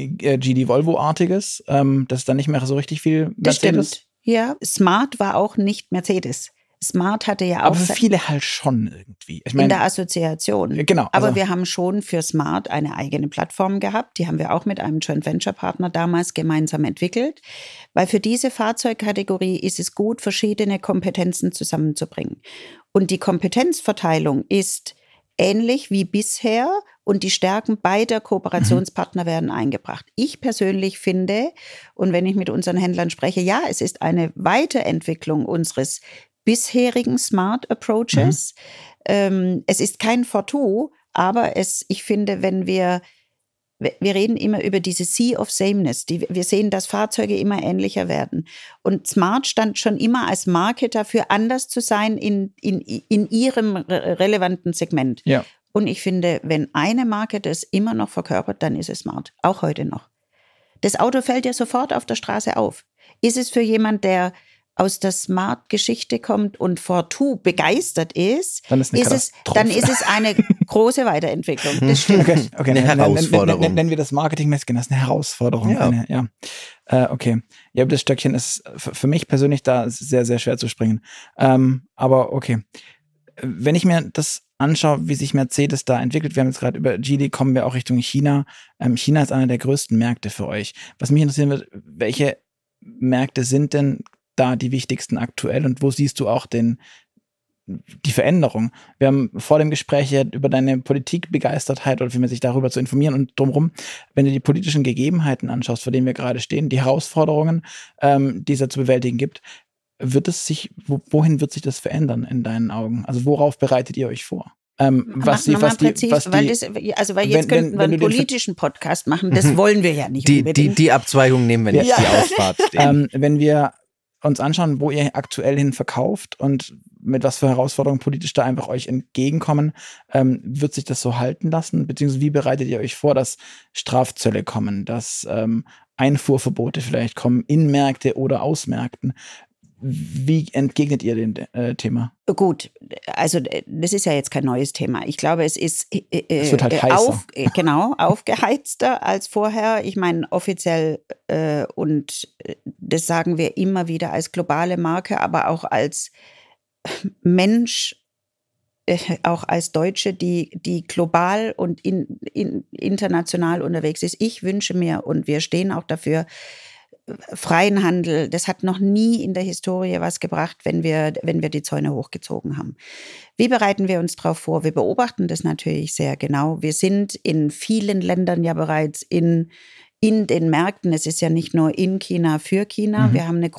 GD Volvo-artiges. Das ist dann nicht mehr so richtig viel Mercedes. Das stimmt. Ja, Smart war auch nicht Mercedes. Smart hatte ja auch. Aber für viele halt schon irgendwie. Ich meine, in der Assoziation. Genau. Aber wir haben schon für Smart eine eigene Plattform gehabt. Die haben wir auch mit einem Joint Venture Partner damals gemeinsam entwickelt. Weil für diese Fahrzeugkategorie ist es gut, verschiedene Kompetenzen zusammenzubringen. Und die Kompetenzverteilung ist ähnlich wie bisher und die Stärken beider Kooperationspartner werden eingebracht. Ich persönlich finde, und wenn ich mit unseren Händlern spreche, ja, es ist eine Weiterentwicklung unseres bisherigen Smart Approaches. Es ist kein Fortwo, aber ich finde, wenn wir reden immer über diese Sea of Sameness. Wir sehen, dass Fahrzeuge immer ähnlicher werden. Und Smart stand schon immer als Marke dafür, anders zu sein in ihrem relevanten Segment. Ja. Und ich finde, wenn eine Marke das immer noch verkörpert, dann ist es Smart. Auch heute noch. Das Auto fällt ja sofort auf der Straße auf. Ist es für jemand, der aus der Smart-Geschichte kommt und Fortwo begeistert ist, dann ist es eine große Weiterentwicklung. Das stimmt. Okay. Eine Herausforderung. Nennen wir das marketingmäßig, das ist eine Herausforderung. Ja. Okay. Ja, das Stöckchen ist für mich persönlich da sehr, sehr schwer zu springen. Aber okay. Wenn ich mir das anschaue, wie sich Mercedes da entwickelt, wir haben jetzt gerade über Geely, kommen wir auch Richtung China. China ist einer der größten Märkte für euch. Was mich interessieren wird, welche Märkte sind denn da die wichtigsten aktuell und wo siehst du auch die Veränderung? Wir haben vor dem Gespräch ja über deine Politikbegeistertheit oder wie man sich darüber zu informieren und drumherum, wenn du die politischen Gegebenheiten anschaust, vor denen wir gerade stehen, die Herausforderungen, die es da zu bewältigen gibt, wohin wird sich das verändern in deinen Augen? Also worauf bereitet ihr euch vor? Jetzt könnten wir einen politischen Podcast machen, das wollen wir ja nicht unbedingt. Die Abzweigung nehmen wir nicht, die Ausfahrt. Wenn wir uns anschauen, wo ihr aktuell hin verkauft und mit was für Herausforderungen politisch da einfach euch entgegenkommen, wird sich das so halten lassen? Beziehungsweise wie bereitet ihr euch vor, dass Strafzölle kommen, dass Einfuhrverbote vielleicht kommen in Märkte oder aus Märkten? Wie entgegnet ihr dem Thema? Gut, also das ist ja jetzt kein neues Thema. Ich glaube, es wird halt heißer. Aufgeheizter als vorher. Ich meine, offiziell und das sagen wir immer wieder als globale Marke, aber auch als Mensch, auch als Deutsche, die global und international unterwegs ist. Ich wünsche mir, und wir stehen auch dafür, freien Handel, das hat noch nie in der Historie was gebracht, wenn wir die Zäune hochgezogen haben. Wie bereiten wir uns darauf vor? Wir beobachten das natürlich sehr genau. Wir sind in vielen Ländern ja bereits in den Märkten. Es ist ja nicht nur in China für China. Wir haben einen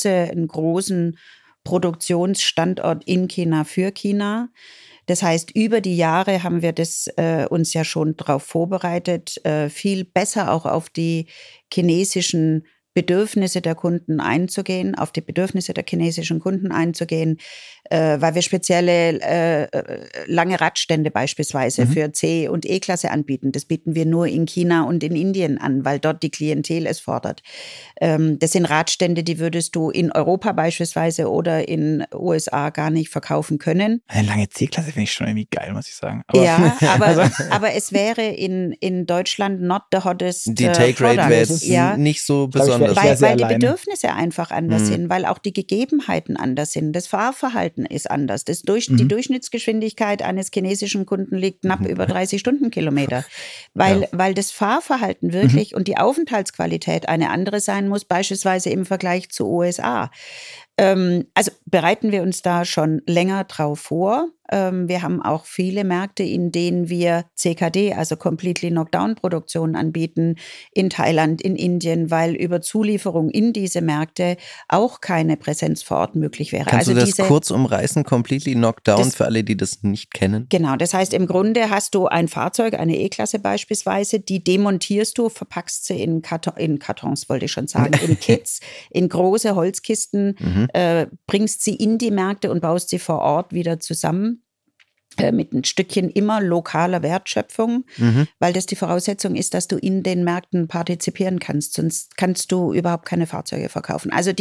großen Produktionsstandort in China für China. Das heißt, über die Jahre haben wir das uns ja schon darauf vorbereitet, viel besser auch auf die chinesischen Bedürfnisse der Kunden einzugehen, auf die Bedürfnisse der chinesischen Kunden einzugehen, weil wir spezielle lange Radstände beispielsweise für C- und E-Klasse anbieten. Das bieten wir nur in China und in Indien an, weil dort die Klientel es fordert. Das sind Radstände, die würdest du in Europa beispielsweise oder in USA gar nicht verkaufen können. Eine lange C-Klasse finde ich schon irgendwie geil, muss ich sagen. Aber es wäre in Deutschland not the hottest Die Take-Rate wäre jetzt nicht so besonders. Weil die Bedürfnisse einfach anders sind, weil auch die Gegebenheiten anders sind. Das Fahrverhalten ist anders. Die Durchschnittsgeschwindigkeit eines chinesischen Kunden liegt knapp über 30 Stundenkilometer, weil das Fahrverhalten wirklich und die Aufenthaltsqualität eine andere sein muss, beispielsweise im Vergleich zu USA. Also bereiten wir uns da schon länger drauf vor. Wir haben auch viele Märkte, in denen wir CKD, also Completely Knockdown-Produktionen anbieten, in Thailand, in Indien, weil über Zulieferung in diese Märkte auch keine Präsenz vor Ort möglich wäre. Kannst du das kurz umreißen, Completely Knockdown, für alle, die das nicht kennen? Genau, das heißt, im Grunde hast du ein Fahrzeug, eine E-Klasse beispielsweise, die demontierst du, verpackst sie in Kartons, wollte ich schon sagen, in Kits, in große Holzkisten, bringst sie in die Märkte und baust sie vor Ort wieder zusammen. Mit ein Stückchen immer lokaler Wertschöpfung, weil das die Voraussetzung ist, dass du in den Märkten partizipieren kannst. Sonst kannst du überhaupt keine Fahrzeuge verkaufen. Also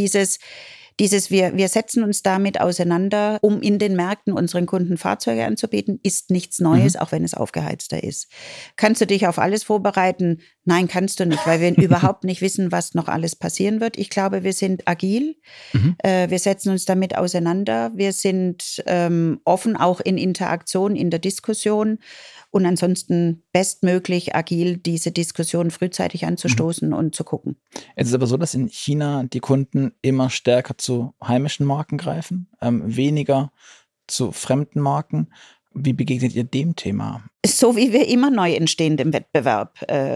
wir setzen uns damit auseinander, um in den Märkten unseren Kunden Fahrzeuge anzubieten, ist nichts Neues, auch wenn es aufgeheizter ist. Kannst du dich auf alles vorbereiten? Nein, kannst du nicht, weil wir überhaupt nicht wissen, was noch alles passieren wird. Ich glaube, wir sind agil. Wir setzen uns damit auseinander. Wir sind offen, auch in Interaktion, in der Diskussion. Und ansonsten bestmöglich agil diese Diskussion frühzeitig anzustoßen und zu gucken. Es ist aber so, dass in China die Kunden immer stärker zu heimischen Marken greifen, weniger zu fremden Marken. Wie begegnet ihr dem Thema? So wie wir immer neu entstehendem Wettbewerb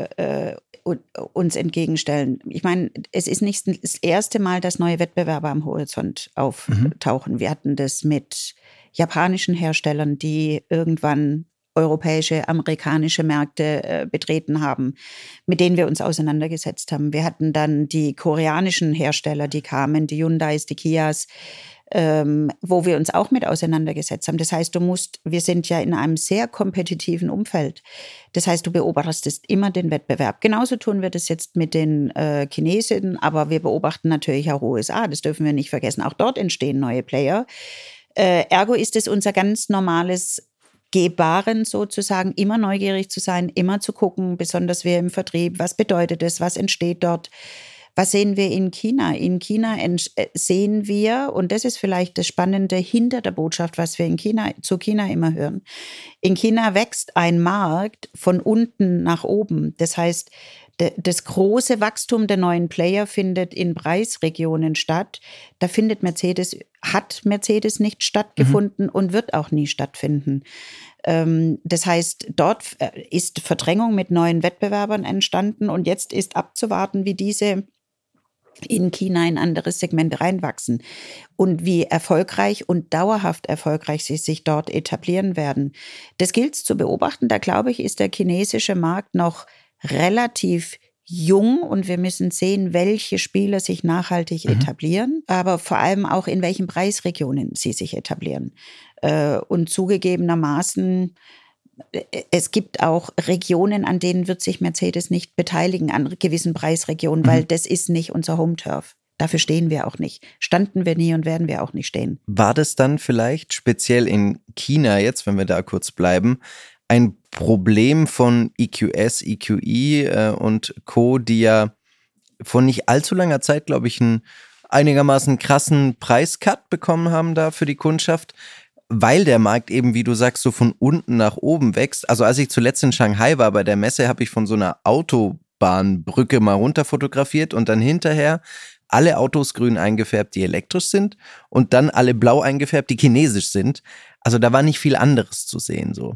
uns entgegenstellen. Ich meine, es ist nicht das erste Mal, dass neue Wettbewerber am Horizont auftauchen. Wir hatten das mit japanischen Herstellern, die irgendwann europäische, amerikanische Märkte betreten haben, mit denen wir uns auseinandergesetzt haben. Wir hatten dann die koreanischen Hersteller, die kamen, die Hyundais, die Kias, wo wir uns auch mit auseinandergesetzt haben. Das heißt, wir sind ja in einem sehr kompetitiven Umfeld. Das heißt, du beobachtest immer den Wettbewerb. Genauso tun wir das jetzt mit den Chinesen, aber wir beobachten natürlich auch USA. Das dürfen wir nicht vergessen. Auch dort entstehen neue Player. Ergo ist es unser ganz normales Gebaren sozusagen, immer neugierig zu sein, immer zu gucken, besonders wir im Vertrieb, was bedeutet es, was entsteht dort, Was sehen wir in China? In China sehen wir, und das ist vielleicht das Spannende hinter der Botschaft, was wir zu China immer hören. In China wächst ein Markt von unten nach oben. Das heißt, das große Wachstum der neuen Player findet in Preisregionen statt. Da hat Mercedes nicht stattgefunden und wird auch nie stattfinden. Das heißt, dort ist Verdrängung mit neuen Wettbewerbern entstanden und jetzt ist abzuwarten, wie diese in China in anderes Segment reinwachsen und wie erfolgreich und dauerhaft erfolgreich sie sich dort etablieren werden. Das gilt zu beobachten. Da glaube ich, ist der chinesische Markt noch relativ jung und wir müssen sehen, welche Spieler sich nachhaltig etablieren, aber vor allem auch in welchen Preisregionen sie sich etablieren. Und zugegebenermaßen, es gibt auch Regionen, an denen wird sich Mercedes nicht beteiligen, an gewissen Preisregionen, weil das ist nicht unser Home-Turf. Dafür stehen wir auch nicht. Standen wir nie und werden wir auch nicht stehen. War das dann vielleicht speziell in China jetzt, wenn wir da kurz bleiben, ein Problem von EQS, EQE und Co., die ja vor nicht allzu langer Zeit, glaube ich, einen einigermaßen krassen Preiscut bekommen haben da für die Kundschaft, weil der Markt eben, wie du sagst, so von unten nach oben wächst. Also als ich zuletzt in Shanghai war bei der Messe, habe ich von so einer Autobahnbrücke mal runter fotografiert und dann hinterher alle Autos grün eingefärbt, die elektrisch sind und dann alle blau eingefärbt, die chinesisch sind. Also da war nicht viel anderes zu sehen so.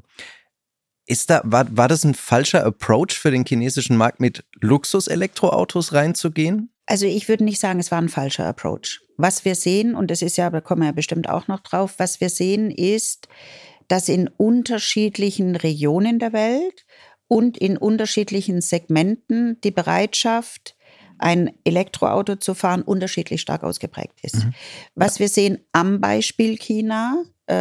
War das ein falscher Approach für den chinesischen Markt, mit Luxus-Elektroautos reinzugehen? Also ich würde nicht sagen, es war ein falscher Approach. Was wir sehen, und das ist ja, da kommen wir ja bestimmt auch noch drauf, was wir sehen ist, dass in unterschiedlichen Regionen der Welt und in unterschiedlichen Segmenten die Bereitschaft, ein Elektroauto zu fahren, unterschiedlich stark ausgeprägt ist. Was wir sehen am Beispiel China,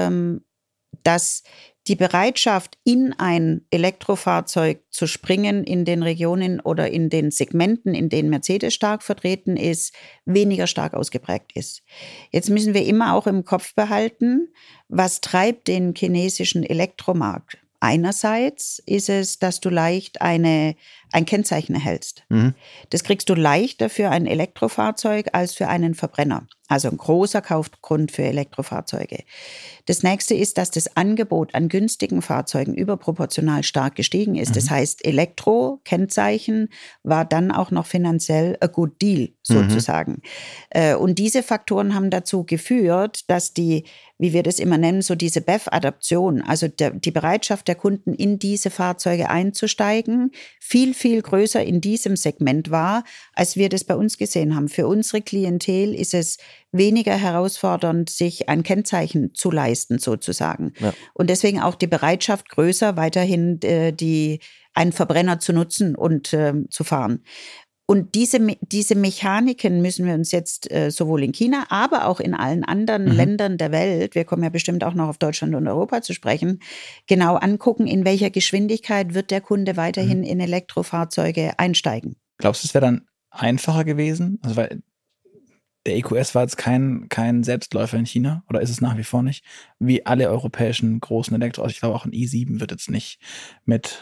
dass die Bereitschaft, in ein Elektrofahrzeug zu springen in den Regionen oder in den Segmenten, in denen Mercedes stark vertreten ist, weniger stark ausgeprägt ist. Jetzt müssen wir immer auch im Kopf behalten, was treibt den chinesischen Elektromarkt? Einerseits ist es, dass du leicht ein Kennzeichen erhältst. Das kriegst du leichter für ein Elektrofahrzeug als für einen Verbrenner. Also ein großer Kaufgrund für Elektrofahrzeuge. Das nächste ist, dass das Angebot an günstigen Fahrzeugen überproportional stark gestiegen ist. Das heißt, Elektro-Kennzeichen war dann auch noch finanziell a good deal sozusagen. Und diese Faktoren haben dazu geführt, dass die, wie wir das immer nennen, so diese BEV-Adaption, also die Bereitschaft der Kunden, in diese Fahrzeuge einzusteigen, viel, viel größer in diesem Segment war, als wir das bei uns gesehen haben. Für unsere Klientel ist es weniger herausfordernd, sich ein Kennzeichen zu leisten sozusagen. Ja. Und deswegen auch die Bereitschaft größer, weiterhin einen Verbrenner zu nutzen und zu fahren. Und diese Mechaniken müssen wir uns jetzt sowohl in China, aber auch in allen anderen Ländern der Welt, wir kommen ja bestimmt auch noch auf Deutschland und Europa zu sprechen, genau angucken, in welcher Geschwindigkeit wird der Kunde weiterhin in Elektrofahrzeuge einsteigen. Glaubst du, es wäre dann einfacher gewesen? Also weil der EQS war jetzt kein Selbstläufer in China, oder ist es nach wie vor nicht? Wie alle europäischen großen Elektroautos. Ich glaube, auch ein i7 wird jetzt nicht mit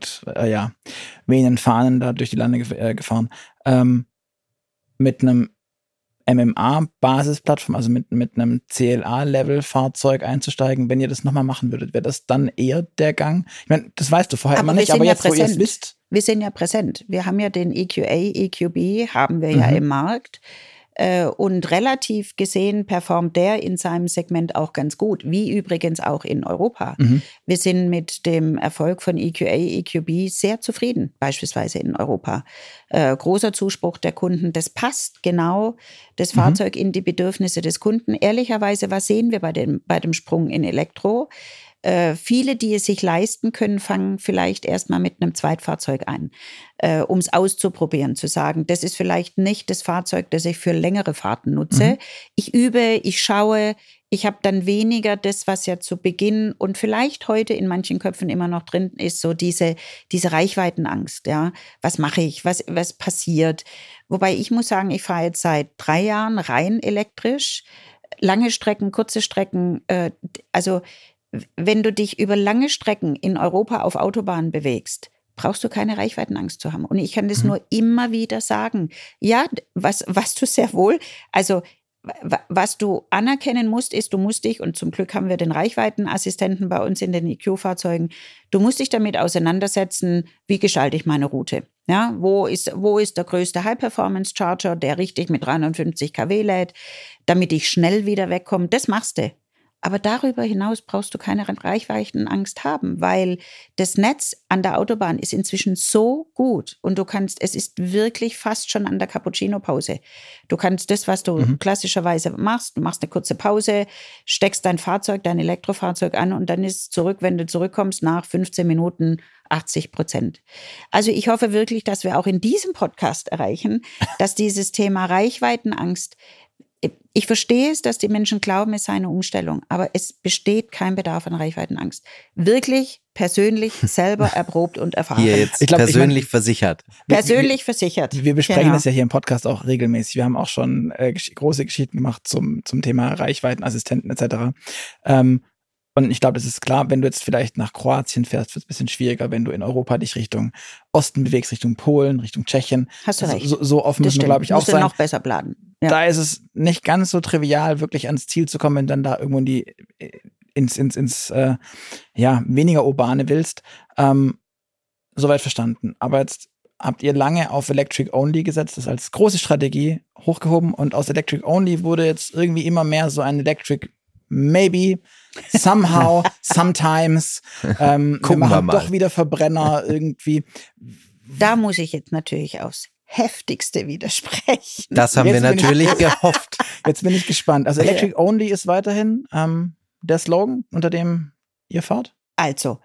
wenigen Fahnen da durch die Lande gefahren. Mit einem MMA-Basisplattform, also mit einem CLA-Level-Fahrzeug einzusteigen, wenn ihr das nochmal machen würdet, wäre das dann eher der Gang? Ich meine, das weißt du vorher immer nicht, aber jetzt, wo ihr es wisst. Wir sind ja präsent. Wir haben ja den EQA, EQB, haben wir ja im Markt. Und relativ gesehen performt der in seinem Segment auch ganz gut, wie übrigens auch in Europa. Wir sind mit dem Erfolg von EQA, EQB sehr zufrieden, beispielsweise in Europa. Großer Zuspruch der Kunden, das passt genau, das Fahrzeug in die Bedürfnisse des Kunden. Ehrlicherweise, was sehen wir bei dem Sprung in Elektro? Viele, die es sich leisten können, fangen vielleicht erstmal mit einem Zweitfahrzeug an, um es auszuprobieren, zu sagen, das ist vielleicht nicht das Fahrzeug, das ich für längere Fahrten nutze. Ich übe, ich schaue, ich habe dann weniger das, was ja zu Beginn und vielleicht heute in manchen Köpfen immer noch drin ist, so diese Reichweitenangst. Ja, was mache ich, was passiert? Wobei ich muss sagen, ich fahre jetzt seit 3 Jahren rein elektrisch, lange Strecken, kurze Strecken, also wenn du dich über lange Strecken in Europa auf Autobahnen bewegst, brauchst du keine Reichweitenangst zu haben. Und ich kann das nur immer wieder sagen. Ja, was du sehr wohl, also was du anerkennen musst, ist, du musst dich, und zum Glück haben wir den Reichweitenassistenten bei uns in den EQ-Fahrzeugen, du musst dich damit auseinandersetzen, wie gestalte ich meine Route. Ja, wo ist der größte High-Performance-Charger, der richtig mit 350 kW lädt, damit ich schnell wieder wegkomme. Das machst du. Aber darüber hinaus brauchst du keine Reichweitenangst haben, weil das Netz an der Autobahn ist inzwischen so gut und es ist wirklich fast schon an der Cappuccino-Pause. Du kannst das, was du klassischerweise machst, du machst eine kurze Pause, steckst dein Elektrofahrzeug an und dann ist zurück, wenn du zurückkommst, nach 15 Minuten 80%. Also ich hoffe wirklich, dass wir auch in diesem Podcast erreichen, dass dieses Thema Reichweitenangst, ich verstehe es, dass die Menschen glauben, es sei eine Umstellung, aber es besteht kein Bedarf an Reichweitenangst. Wirklich persönlich selber erprobt und erfahren. Hier jetzt persönlich versichert. Persönlich versichert. Wir besprechen das ja hier im Podcast auch regelmäßig. Wir haben auch schon große Geschichten gemacht zum Thema Reichweitenassistenten etc. Und ich glaube, das ist klar, wenn du jetzt vielleicht nach Kroatien fährst, wird es ein bisschen schwieriger, wenn du in Europa dich Richtung Osten bewegst, Richtung Polen, Richtung Tschechien. Hast du recht. So offen müssen wir, glaube ich, auch sein. Noch besser planen. Ja. Da ist es nicht ganz so trivial, wirklich ans Ziel zu kommen, wenn dann da irgendwo ins weniger Urbane willst. Soweit verstanden. Aber jetzt habt ihr lange auf Electric Only gesetzt, das als große Strategie hochgehoben und aus Electric Only wurde jetzt irgendwie immer mehr so ein Electric Maybe, somehow, sometimes. Wir machen doch wieder Verbrenner irgendwie. Da muss ich jetzt natürlich aufs Heftigste widersprechen. Das haben wir natürlich gehofft. Jetzt bin ich gespannt. Also Electric Only ist weiterhin der Slogan, unter dem ihr fahrt? Also,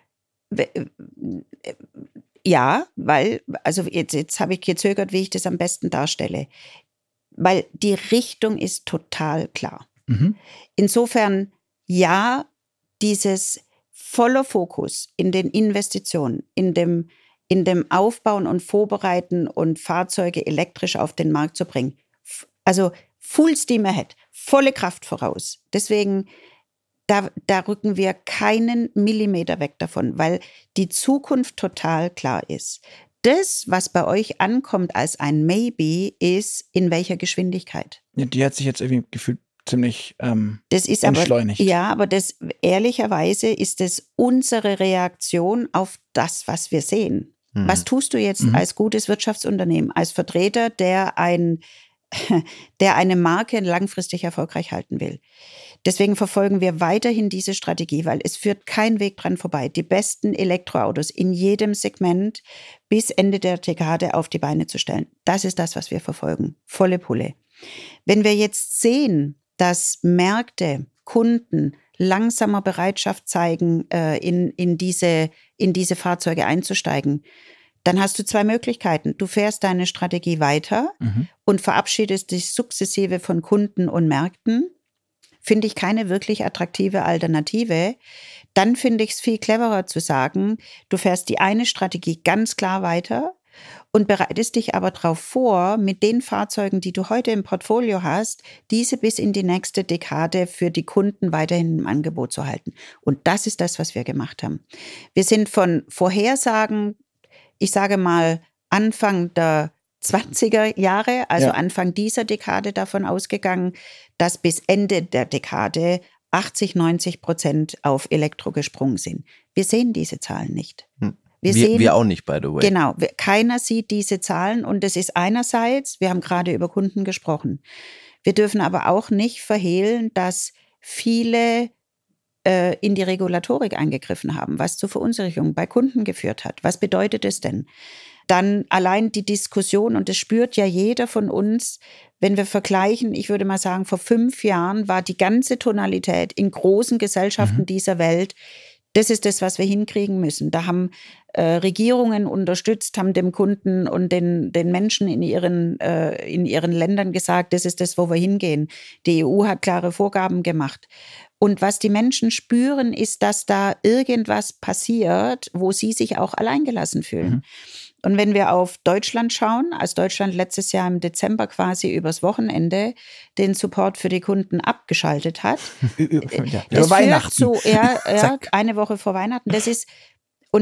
ja, weil, also jetzt habe ich gezögert, wie ich das am besten darstelle. Weil die Richtung ist total klar. Insofern, ja, dieses voller Fokus in den Investitionen, in dem Aufbauen und Vorbereiten und Fahrzeuge elektrisch auf den Markt zu bringen. Also full steam ahead, volle Kraft voraus. Deswegen, da rücken wir keinen Millimeter weg davon, weil die Zukunft total klar ist. Das, was bei euch ankommt als ein Maybe, ist in welcher Geschwindigkeit. Ja, die hat sich jetzt irgendwie gefühlt ziemlich das ist entschleunigt. Aber das ehrlicherweise ist es unsere Reaktion auf das, was wir sehen. Was tust du jetzt als gutes Wirtschaftsunternehmen, als Vertreter, der eine Marke langfristig erfolgreich halten will? Deswegen verfolgen wir weiterhin diese Strategie, weil es führt kein Weg dran vorbei, die besten Elektroautos in jedem Segment bis Ende der Dekade auf die Beine zu stellen. Das ist das, was wir verfolgen. Volle Pulle. Wenn wir jetzt sehen, dass Märkte, Kunden langsamer Bereitschaft zeigen, in diese Fahrzeuge einzusteigen, dann hast du zwei Möglichkeiten. Du fährst deine Strategie weiter und verabschiedest dich sukzessive von Kunden und Märkten. Finde ich keine wirklich attraktive Alternative. Dann finde ich es viel cleverer zu sagen, du fährst die eine Strategie ganz klar weiter und bereitest dich aber darauf vor, mit den Fahrzeugen, die du heute im Portfolio hast, diese bis in die nächste Dekade für die Kunden weiterhin im Angebot zu halten. Und das ist das, was wir gemacht haben. Wir sind von Vorhersagen, ich sage mal Anfang der 20er Jahre, also Anfang dieser Dekade davon ausgegangen, dass bis Ende der Dekade 80-90% auf Elektro gesprungen sind. Wir sehen diese Zahlen nicht. Wir auch nicht, by the way. Genau, keiner sieht diese Zahlen und das ist einerseits, wir haben gerade über Kunden gesprochen. Wir dürfen aber auch nicht verhehlen, dass viele in die Regulatorik eingegriffen haben, was zu Verunsicherung bei Kunden geführt hat. Was bedeutet es denn? Dann allein die Diskussion, und das spürt ja jeder von uns, wenn wir vergleichen, ich würde mal sagen, vor 5 Jahren war die ganze Tonalität in großen Gesellschaften dieser Welt, das ist das, was wir hinkriegen müssen. Da haben Regierungen unterstützt, haben dem Kunden und den Menschen in ihren Ländern gesagt, das ist das, wo wir hingehen. Die EU hat klare Vorgaben gemacht. Und was die Menschen spüren, ist, dass da irgendwas passiert, wo sie sich auch alleingelassen fühlen. Und wenn wir auf Deutschland schauen, als Deutschland letztes Jahr im Dezember quasi übers Wochenende den Support für die Kunden abgeschaltet hat. Über Weihnachten. Eine Woche vor Weihnachten. Und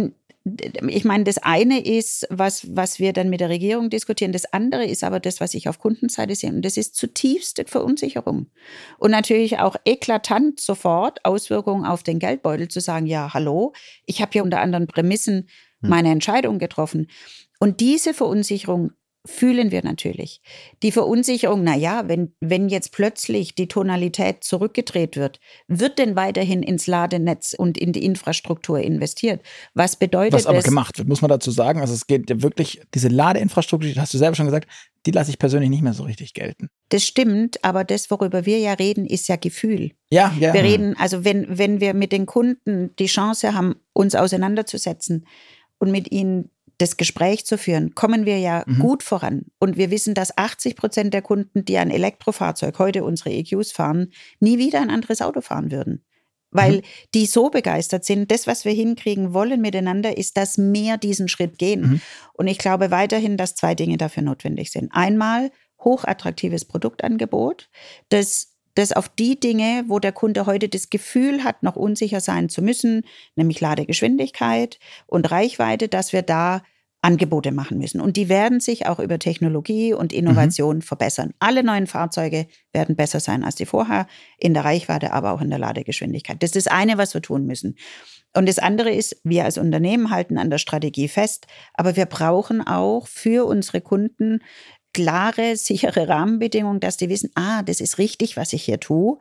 ich meine, das eine ist, was wir dann mit der Regierung diskutieren. Das andere ist aber das, was ich auf Kundenseite sehe. Und das ist zutiefste Verunsicherung. Und natürlich auch eklatant sofort Auswirkungen auf den Geldbeutel zu sagen, ja, hallo, ich habe hier unter anderen Prämissen meine Entscheidung getroffen. Und diese Verunsicherung fühlen wir natürlich. Die Verunsicherung, wenn jetzt plötzlich die Tonalität zurückgedreht wird denn weiterhin ins Ladenetz und in die Infrastruktur investiert? Was bedeutet das? Was aber gemacht wird, muss man dazu sagen. Also es geht ja wirklich, diese Ladeinfrastruktur, hast du selber schon gesagt, die lasse ich persönlich nicht mehr so richtig gelten. Das stimmt, aber das, worüber wir ja reden, ist ja Gefühl. Ja. Wir reden, also wenn wir mit den Kunden die Chance haben, uns auseinanderzusetzen und mit ihnen das Gespräch zu führen, kommen wir ja gut voran. Und wir wissen, dass 80% der Kunden, die ein Elektrofahrzeug, heute unsere EQs fahren, nie wieder ein anderes Auto fahren würden. Weil die so begeistert sind. Das, was wir hinkriegen wollen miteinander, ist, dass mehr diesen Schritt gehen. Und ich glaube weiterhin, dass 2 Dinge dafür notwendig sind. Einmal hochattraktives Produktangebot, das auf die Dinge, wo der Kunde heute das Gefühl hat, noch unsicher sein zu müssen, nämlich Ladegeschwindigkeit und Reichweite, dass wir da Angebote machen müssen. Und die werden sich auch über Technologie und Innovation verbessern. Alle neuen Fahrzeuge werden besser sein als die vorher, in der Reichweite, aber auch in der Ladegeschwindigkeit. Das ist das eine, was wir tun müssen. Und das andere ist, wir als Unternehmen halten an der Strategie fest, aber wir brauchen auch für unsere Kunden klare, sichere Rahmenbedingungen, dass die wissen, das ist richtig, was ich hier tue,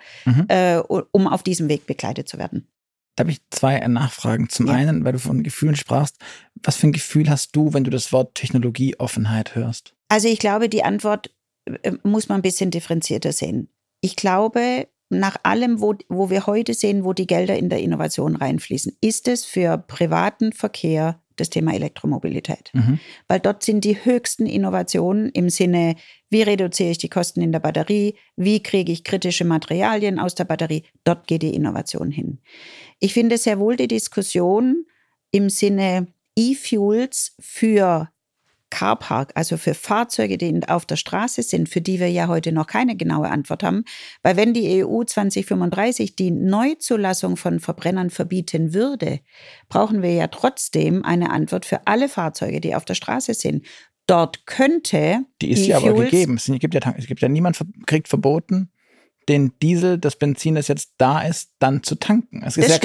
um auf diesem Weg begleitet zu werden. Da habe ich 2 Nachfragen. Zum einen, weil du von Gefühlen sprachst, was für ein Gefühl hast du, wenn du das Wort Technologieoffenheit hörst? Also ich glaube, die Antwort muss man ein bisschen differenzierter sehen. Ich glaube, nach allem, wo wir heute sehen, wo die Gelder in der Innovation reinfließen, ist es für privaten Verkehr das Thema Elektromobilität. Weil dort sind die höchsten Innovationen im Sinne, wie reduziere ich die Kosten in der Batterie, wie kriege ich kritische Materialien aus der Batterie, dort geht die Innovation hin. Ich finde sehr wohl die Diskussion im Sinne E-Fuels für Carpark, also für Fahrzeuge, die auf der Straße sind, für die wir ja heute noch keine genaue Antwort haben. Weil wenn die EU 2035 die Neuzulassung von Verbrennern verbieten würde, brauchen wir ja trotzdem eine Antwort für alle Fahrzeuge, die auf der Straße sind. Dort könnte die ist ja aber gegeben. Es gibt ja niemand kriegt verboten, den Diesel, das Benzin, das jetzt da ist, dann zu tanken. Es ist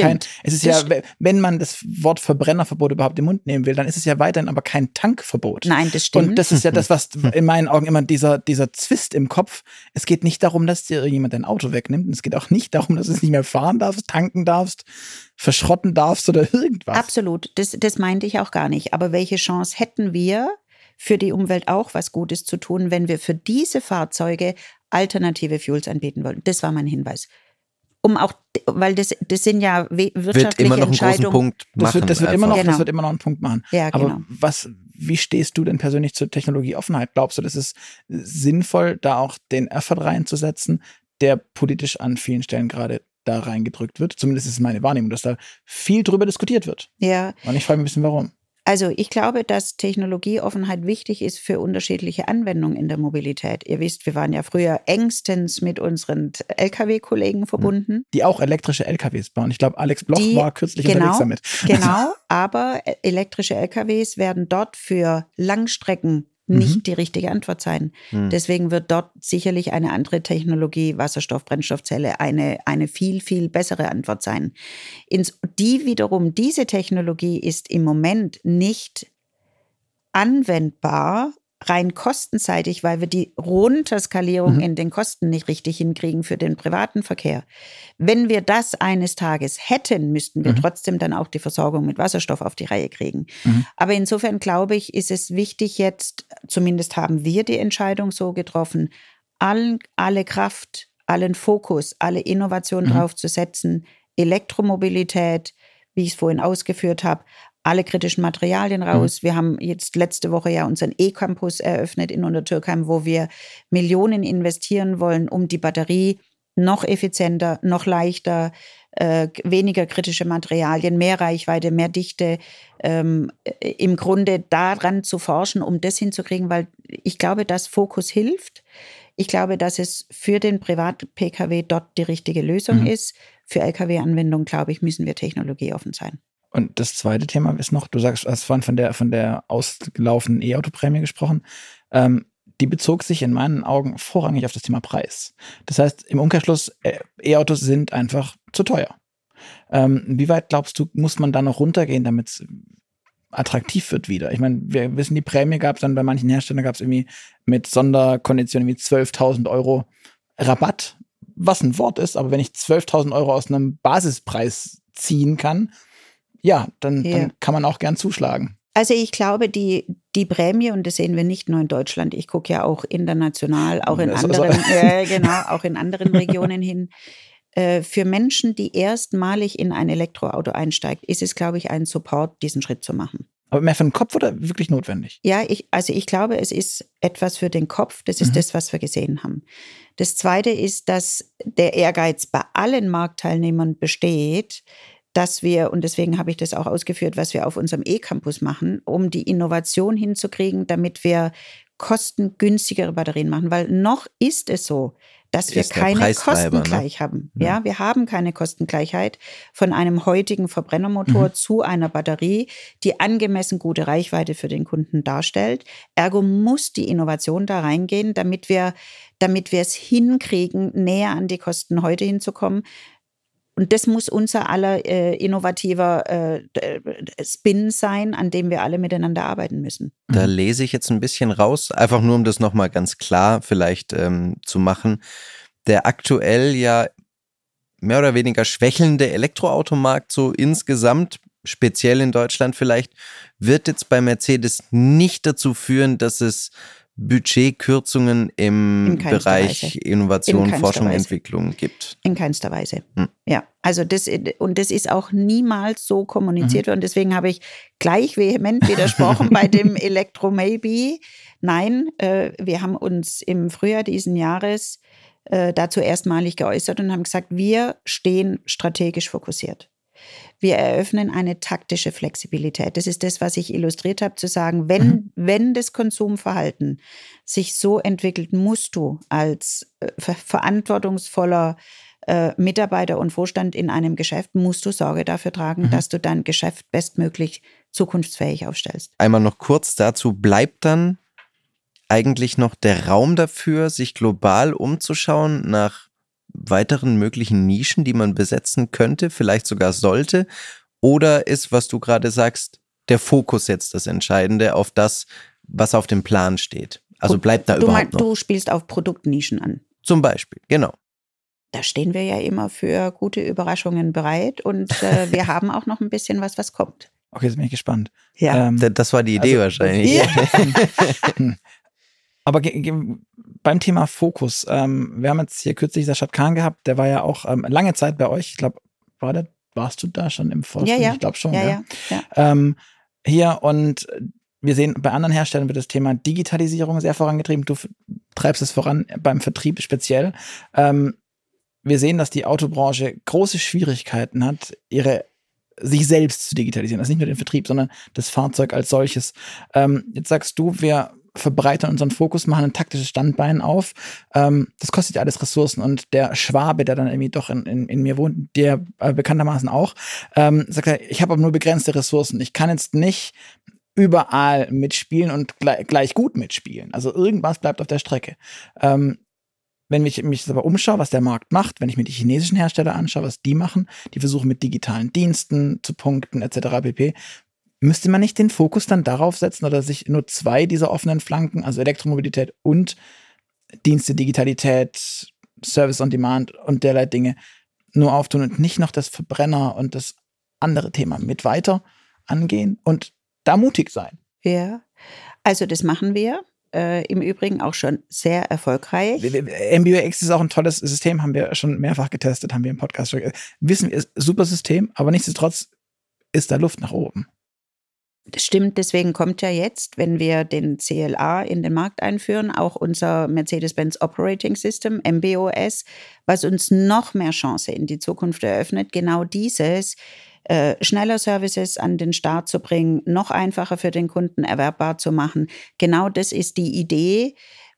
wenn man das Wort Verbrennerverbot überhaupt im Mund nehmen will, dann ist es ja weiterhin aber kein Tankverbot. Nein, das stimmt. Und das ist ja das, was in meinen Augen immer dieser Zwist im Kopf. Es geht nicht darum, dass dir jemand dein Auto wegnimmt. Und es geht auch nicht darum, dass du es nicht mehr fahren darfst, tanken darfst, verschrotten darfst oder irgendwas. Absolut. Das meinte ich auch gar nicht. Aber welche Chance hätten wir, für die Umwelt auch was Gutes zu tun, wenn wir für diese Fahrzeuge alternative Fuels anbieten wollen? Das war mein Hinweis. Weil das sind ja wirtschaftliche Entscheidungen. Das wird immer noch einen Punkt machen. Ja, genau. Aber wie stehst du denn persönlich zur Technologieoffenheit? Glaubst du, das ist sinnvoll, da auch den Effort reinzusetzen, der politisch an vielen Stellen gerade da reingedrückt wird? Zumindest ist es meine Wahrnehmung, dass da viel drüber diskutiert wird. Ja. Und ich frage mich ein bisschen, warum. Also ich glaube, dass Technologieoffenheit wichtig ist für unterschiedliche Anwendungen in der Mobilität. Ihr wisst, wir waren ja früher engstens mit unseren Lkw-Kollegen verbunden. Die auch elektrische Lkws bauen. Ich glaube, Alex Bloch war kürzlich unterwegs damit. Genau, aber elektrische Lkws werden dort für Langstrecken nicht die richtige Antwort sein. Deswegen wird dort sicherlich eine andere Technologie, Wasserstoff, Brennstoffzelle, eine viel, viel bessere Antwort sein. Diese Technologie ist im Moment nicht anwendbar, rein kostenseitig, weil wir die Runterskalierung in den Kosten nicht richtig hinkriegen für den privaten Verkehr. Wenn wir das eines Tages hätten, müssten wir trotzdem dann auch die Versorgung mit Wasserstoff auf die Reihe kriegen. Aber insofern glaube ich, ist es wichtig jetzt, zumindest haben wir die Entscheidung so getroffen, alle Kraft, allen Fokus, alle Innovation drauf zu setzen, Elektromobilität, wie ich es vorhin ausgeführt habe, alle kritischen Materialien raus. Wir haben jetzt letzte Woche ja unseren E-Campus eröffnet in Untertürkheim, wo wir Millionen investieren wollen, um die Batterie noch effizienter, noch leichter, weniger kritische Materialien, mehr Reichweite, mehr Dichte, im Grunde daran zu forschen, um das hinzukriegen, weil ich glaube, dass Fokus hilft. Ich glaube, dass es für den Privat-Pkw dort die richtige Lösung ist. Für Lkw-Anwendungen, glaube ich, müssen wir technologieoffen sein. Und das zweite Thema ist noch, du hast vorhin von der ausgelaufenen E-Auto-Prämie gesprochen. Die bezog sich in meinen Augen vorrangig auf das Thema Preis. Das heißt, im Umkehrschluss, E-Autos sind einfach zu teuer. Wie weit glaubst du, muss man da noch runtergehen, damit es attraktiv wird wieder? Ich meine, wir wissen, die Prämie gab es dann bei manchen Herstellern, gab es irgendwie mit Sonderkonditionen wie 12.000 Euro Rabatt, was ein Wort ist, aber wenn ich 12.000 Euro aus einem Basispreis ziehen kann, ja, dann kann man auch gern zuschlagen. Also ich glaube, die Prämie, und das sehen wir nicht nur in Deutschland, ich gucke ja auch international, auch in auch in anderen Regionen hin. Für Menschen, die erstmalig in ein Elektroauto einsteigt, ist es, glaube ich, ein Support, diesen Schritt zu machen. Aber mehr für den Kopf oder wirklich notwendig? Ja, ich glaube, es ist etwas für den Kopf. Das ist das, was wir gesehen haben. Das Zweite ist, dass der Ehrgeiz bei allen Marktteilnehmern besteht, dass wir, und deswegen habe ich das auch ausgeführt, was wir auf unserem E-Campus machen, um die Innovation hinzukriegen, damit wir kostengünstigere Batterien machen. Weil noch ist es so, dass wir keine Kostengleich haben. Ja, wir haben keine Kostengleichheit von einem heutigen Verbrennermotor zu einer Batterie, die angemessen gute Reichweite für den Kunden darstellt. Ergo muss die Innovation da reingehen, damit wir es hinkriegen, näher an die Kosten heute hinzukommen. Und das muss unser aller innovativer Spin sein, an dem wir alle miteinander arbeiten müssen. Da lese ich jetzt ein bisschen raus, einfach nur um das nochmal ganz klar vielleicht zu machen. Der aktuell ja mehr oder weniger schwächelnde Elektroautomarkt so insgesamt, speziell in Deutschland vielleicht, wird jetzt bei Mercedes nicht dazu führen, dass es Budgetkürzungen im Bereich Innovation, Forschung, Entwicklung gibt. In keinster Weise. Ja, also das ist auch niemals so kommuniziert worden. Deswegen habe ich gleich vehement widersprochen bei dem Elektro-Maybe. Nein, wir haben uns im Frühjahr diesen Jahres dazu erstmalig geäußert und haben gesagt, wir stehen strategisch fokussiert. Wir eröffnen eine taktische Flexibilität. Das ist das, was ich illustriert habe, zu sagen, wenn das Konsumverhalten sich so entwickelt, musst du als verantwortungsvoller Mitarbeiter und Vorstand in einem Geschäft, musst du Sorge dafür tragen, dass du dein Geschäft bestmöglich zukunftsfähig aufstellst. Einmal noch kurz dazu, bleibt dann eigentlich noch der Raum dafür, sich global umzuschauen nach weiteren möglichen Nischen, die man besetzen könnte, vielleicht sogar sollte? Oder ist, was du gerade sagst, der Fokus jetzt das Entscheidende auf das, was auf dem Plan steht? Also bleibt da überhaupt noch? Du spielst auf Produktnischen an. Zum Beispiel, genau. Da stehen wir ja immer für gute Überraschungen bereit und wir haben auch noch ein bisschen was kommt. Okay, jetzt bin ich gespannt. Ja. Das war die Idee wahrscheinlich. Ja. Aber beim Thema Fokus, wir haben jetzt hier kürzlich Sascha Kahn gehabt, der war ja auch lange Zeit bei euch. Ich glaube, warst du da schon im Vorstand? Ja. Ich glaube schon. Ja. Hier und wir sehen, bei anderen Herstellern wird das Thema Digitalisierung sehr vorangetrieben. Du treibst es voran beim Vertrieb speziell. Wir sehen, dass die Autobranche große Schwierigkeiten hat, sich selbst zu digitalisieren. Also nicht nur den Vertrieb, sondern das Fahrzeug als solches. Jetzt sagst du, wir verbreitern unseren Fokus, machen ein taktisches Standbein auf. Das kostet ja alles Ressourcen. Und der Schwabe, der dann irgendwie doch in mir wohnt, der bekanntermaßen auch, sagt er, ich habe aber nur begrenzte Ressourcen. Ich kann jetzt nicht überall mitspielen und gleich gut mitspielen. Also irgendwas bleibt auf der Strecke. Wenn ich mich aber umschaue, was der Markt macht, wenn ich mir die chinesischen Hersteller anschaue, was die machen, die versuchen mit digitalen Diensten zu punkten etc. pp., müsste man nicht den Fokus dann darauf setzen oder sich nur zwei dieser offenen Flanken, also Elektromobilität und Dienste, Digitalität, Service on Demand und derlei Dinge nur auftun und nicht noch das Verbrenner und das andere Thema mit weiter angehen und da mutig sein? Ja, also das machen wir. Im Übrigen auch schon sehr erfolgreich. MBUX ist auch ein tolles System, haben wir schon mehrfach getestet, haben wir im Podcast schon wissen wir, ist ein super System, aber nichtsdestotrotz ist da Luft nach oben. Das stimmt, deswegen kommt ja jetzt, wenn wir den CLA in den Markt einführen, auch unser Mercedes-Benz Operating System, MBOS, was uns noch mehr Chance in die Zukunft eröffnet, genau dieses, schneller Services an den Start zu bringen, noch einfacher für den Kunden erwerbbar zu machen. Genau das ist die Idee,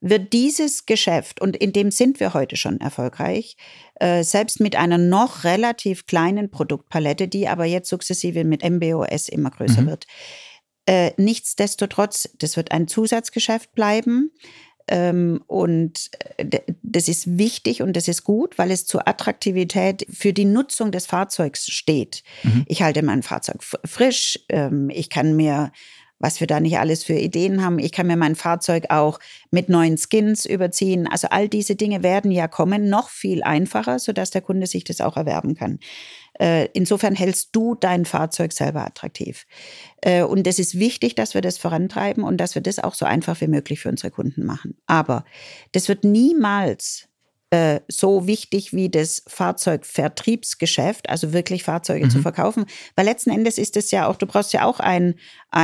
wird dieses Geschäft, und in dem sind wir heute schon erfolgreich, selbst mit einer noch relativ kleinen Produktpalette, die aber jetzt sukzessive mit MB.OS immer größer wird. Nichtsdestotrotz, das wird ein Zusatzgeschäft bleiben. Und das ist wichtig und das ist gut, weil es zur Attraktivität für die Nutzung des Fahrzeugs steht. Ich halte mein Fahrzeug frisch, ich kann mir, was wir da nicht alles für Ideen haben, ich kann mir mein Fahrzeug auch mit neuen Skins überziehen. Also all diese Dinge werden ja kommen, noch viel einfacher, sodass der Kunde sich das auch erwerben kann. Insofern hältst du dein Fahrzeug selber attraktiv. Und es ist wichtig, dass wir das vorantreiben und dass wir das auch so einfach wie möglich für unsere Kunden machen. Aber das wird niemals so wichtig wie das Fahrzeugvertriebsgeschäft, also wirklich Fahrzeuge zu verkaufen. Weil letzten Endes ist es ja auch, du brauchst ja auch ein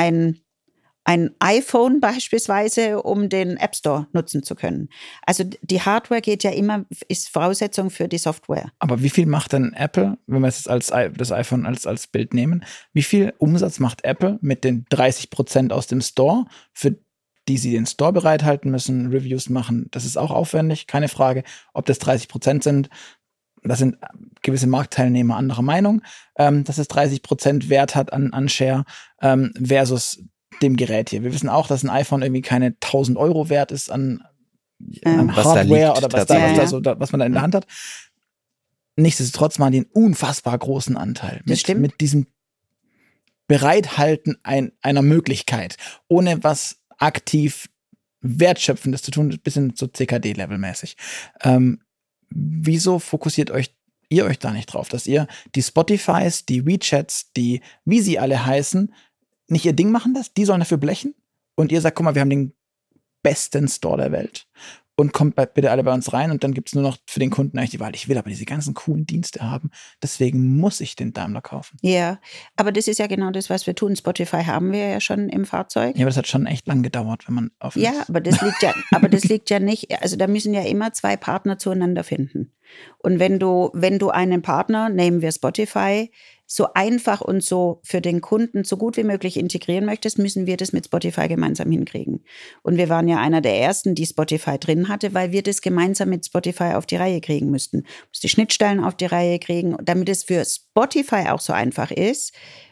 iPhone beispielsweise, um den App Store nutzen zu können. Also die Hardware geht ja immer, ist Voraussetzung für die Software. Aber wie viel macht denn Apple, wenn wir es jetzt das iPhone als Bild nehmen, wie viel Umsatz macht Apple mit den 30% aus dem Store, für die sie den Store bereithalten müssen, Reviews machen? Das ist auch aufwendig, keine Frage. Ob das 30% sind, das sind gewisse Marktteilnehmer anderer Meinung, dass es 30% Wert hat an Share, versus dem Gerät hier. Wir wissen auch, dass ein iPhone irgendwie keine 1.000 Euro wert ist an Hardware oder was man da in der Hand hat. Nichtsdestotrotz machen die einen unfassbar großen Anteil mit diesem Bereithalten einer Möglichkeit, ohne was aktiv Wertschöpfendes zu tun, ein bisschen so CKD-Level-mäßig. Wieso fokussiert ihr euch da nicht drauf, dass ihr die Spotifys, die WeChats, wie sie alle heißen, nicht ihr Ding machen lässt, die sollen dafür blechen und ihr sagt, guck mal, wir haben den besten Store der Welt und kommt bitte alle bei uns rein und dann gibt es nur noch für den Kunden eigentlich die Wahl, ich will aber diese ganzen coolen Dienste haben, deswegen muss ich den Daimler kaufen. Ja, aber das ist ja genau das, was wir tun. Spotify haben wir ja schon im Fahrzeug. Ja, aber das hat schon echt lang gedauert, wenn man auf. Ja, aber das liegt ja nicht, also da müssen ja immer zwei Partner zueinander finden. Und wenn du einen Partner, nehmen wir Spotify, so einfach und so für den Kunden so gut wie möglich integrieren möchtest, müssen wir das mit Spotify gemeinsam hinkriegen. Und wir waren ja einer der ersten, die Spotify drin hatte, weil wir das gemeinsam mit Spotify auf die Reihe kriegen müssten. Die Schnittstellen auf die Reihe kriegen, damit es für Spotify auch so einfach ist,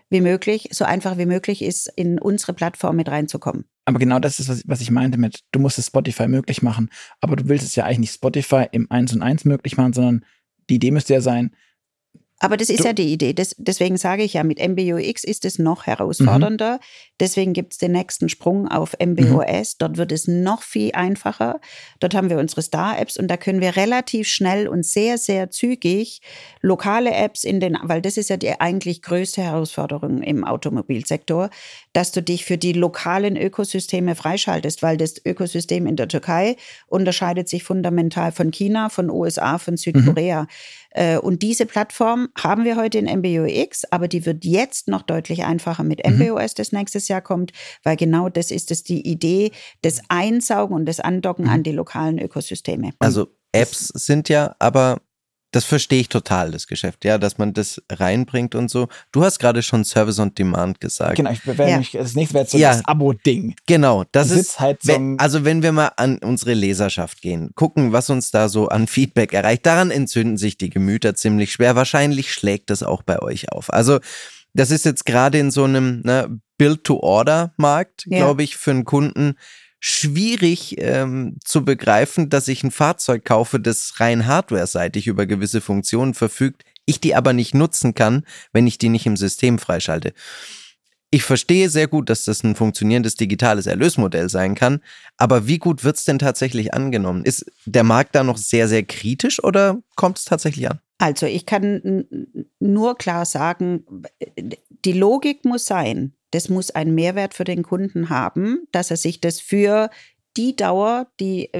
so einfach wie möglich ist, in unsere Plattform mit reinzukommen. Aber genau das ist, was ich meinte mit, du musst es Spotify möglich machen, aber du willst es ja eigentlich nicht Spotify im 1&1 möglich machen, sondern die Idee müsste ja sein. Aber das ist ja die Idee. Deswegen sage ich ja, mit MB.UX ist es noch herausfordernder. Deswegen gibt es den nächsten Sprung auf MB.OS. Dort wird es noch viel einfacher. Dort haben wir unsere Star-Apps und da können wir relativ schnell und sehr, sehr zügig lokale Apps weil das ist ja die eigentlich größte Herausforderung im Automobilsektor, dass du dich für die lokalen Ökosysteme freischaltest, weil das Ökosystem in der Türkei unterscheidet sich fundamental von China, von USA, von Südkorea. Und diese Plattform haben wir heute in MB.UX, aber die wird jetzt noch deutlich einfacher mit MB.OS, das nächstes Jahr kommt, weil genau das ist es, die Idee des Einsaugen und des Andocken an die lokalen Ökosysteme. Also Apps sind ja, aber das verstehe ich total, das Geschäft, ja, dass man das reinbringt und so. Du hast gerade schon Service on Demand gesagt. Genau, das nächste wäre jetzt so das Abo-Ding. Genau, das ist halt also wenn wir mal an unsere Leserschaft gehen, gucken, was uns da so an Feedback erreicht, daran entzünden sich die Gemüter ziemlich schwer. Wahrscheinlich schlägt das auch bei euch auf. Also das ist jetzt gerade in so einem Build-to-Order-Markt, glaube ich, für einen Kunden schwierig zu begreifen, dass ich ein Fahrzeug kaufe, das rein hardware-seitig über gewisse Funktionen verfügt, ich die aber nicht nutzen kann, wenn ich die nicht im System freischalte. Ich verstehe sehr gut, dass das ein funktionierendes digitales Erlösmodell sein kann, aber wie gut wird es denn tatsächlich angenommen? Ist der Markt da noch sehr, sehr kritisch oder kommt es tatsächlich an? Also ich kann nur klar sagen, die Logik muss sein, das muss einen Mehrwert für den Kunden haben, dass er sich das für die Dauer,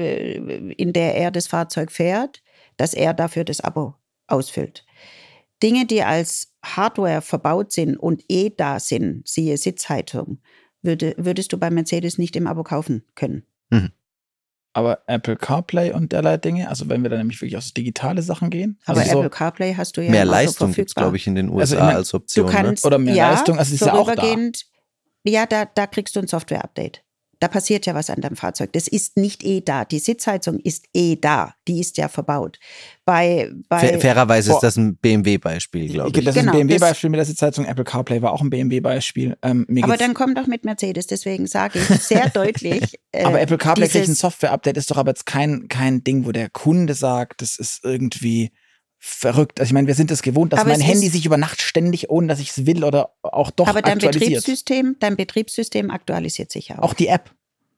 in der er das Fahrzeug fährt, dass er dafür das Abo ausfüllt. Dinge, die als Hardware verbaut sind und da sind, siehe Sitzheizung, würdest du bei Mercedes nicht im Abo kaufen können. Mhm. Aber Apple CarPlay und derlei Dinge, also wenn wir dann nämlich wirklich auf so digitale Sachen gehen. Aber also Apple CarPlay hast du ja mehr Leistung gibt es, glaube ich, in den USA als Option. Du kannst, oder mehr Leistung, also ist ja auch da. Ja, da kriegst du ein Software-Update. Da passiert ja was an deinem Fahrzeug. Das ist nicht da. Die Sitzheizung ist da. Die ist ja verbaut. Fairerweise ist das ein BMW-Beispiel, glaube ich. Das ist ein BMW-Beispiel mit der Sitzheizung. Apple CarPlay war auch ein BMW-Beispiel. Aber dann kommt doch mit Mercedes. Deswegen sage ich sehr deutlich. Aber Apple CarPlay kriegt ein Software-Update. Ist doch aber jetzt kein Ding, wo der Kunde sagt, das ist irgendwie verrückt. Also ich meine, wir sind es gewohnt, dass mein Handy sich über Nacht ständig, ohne dass ich es will oder auch doch aktualisiert. Aber dein Betriebssystem aktualisiert sich ja auch. Auch die App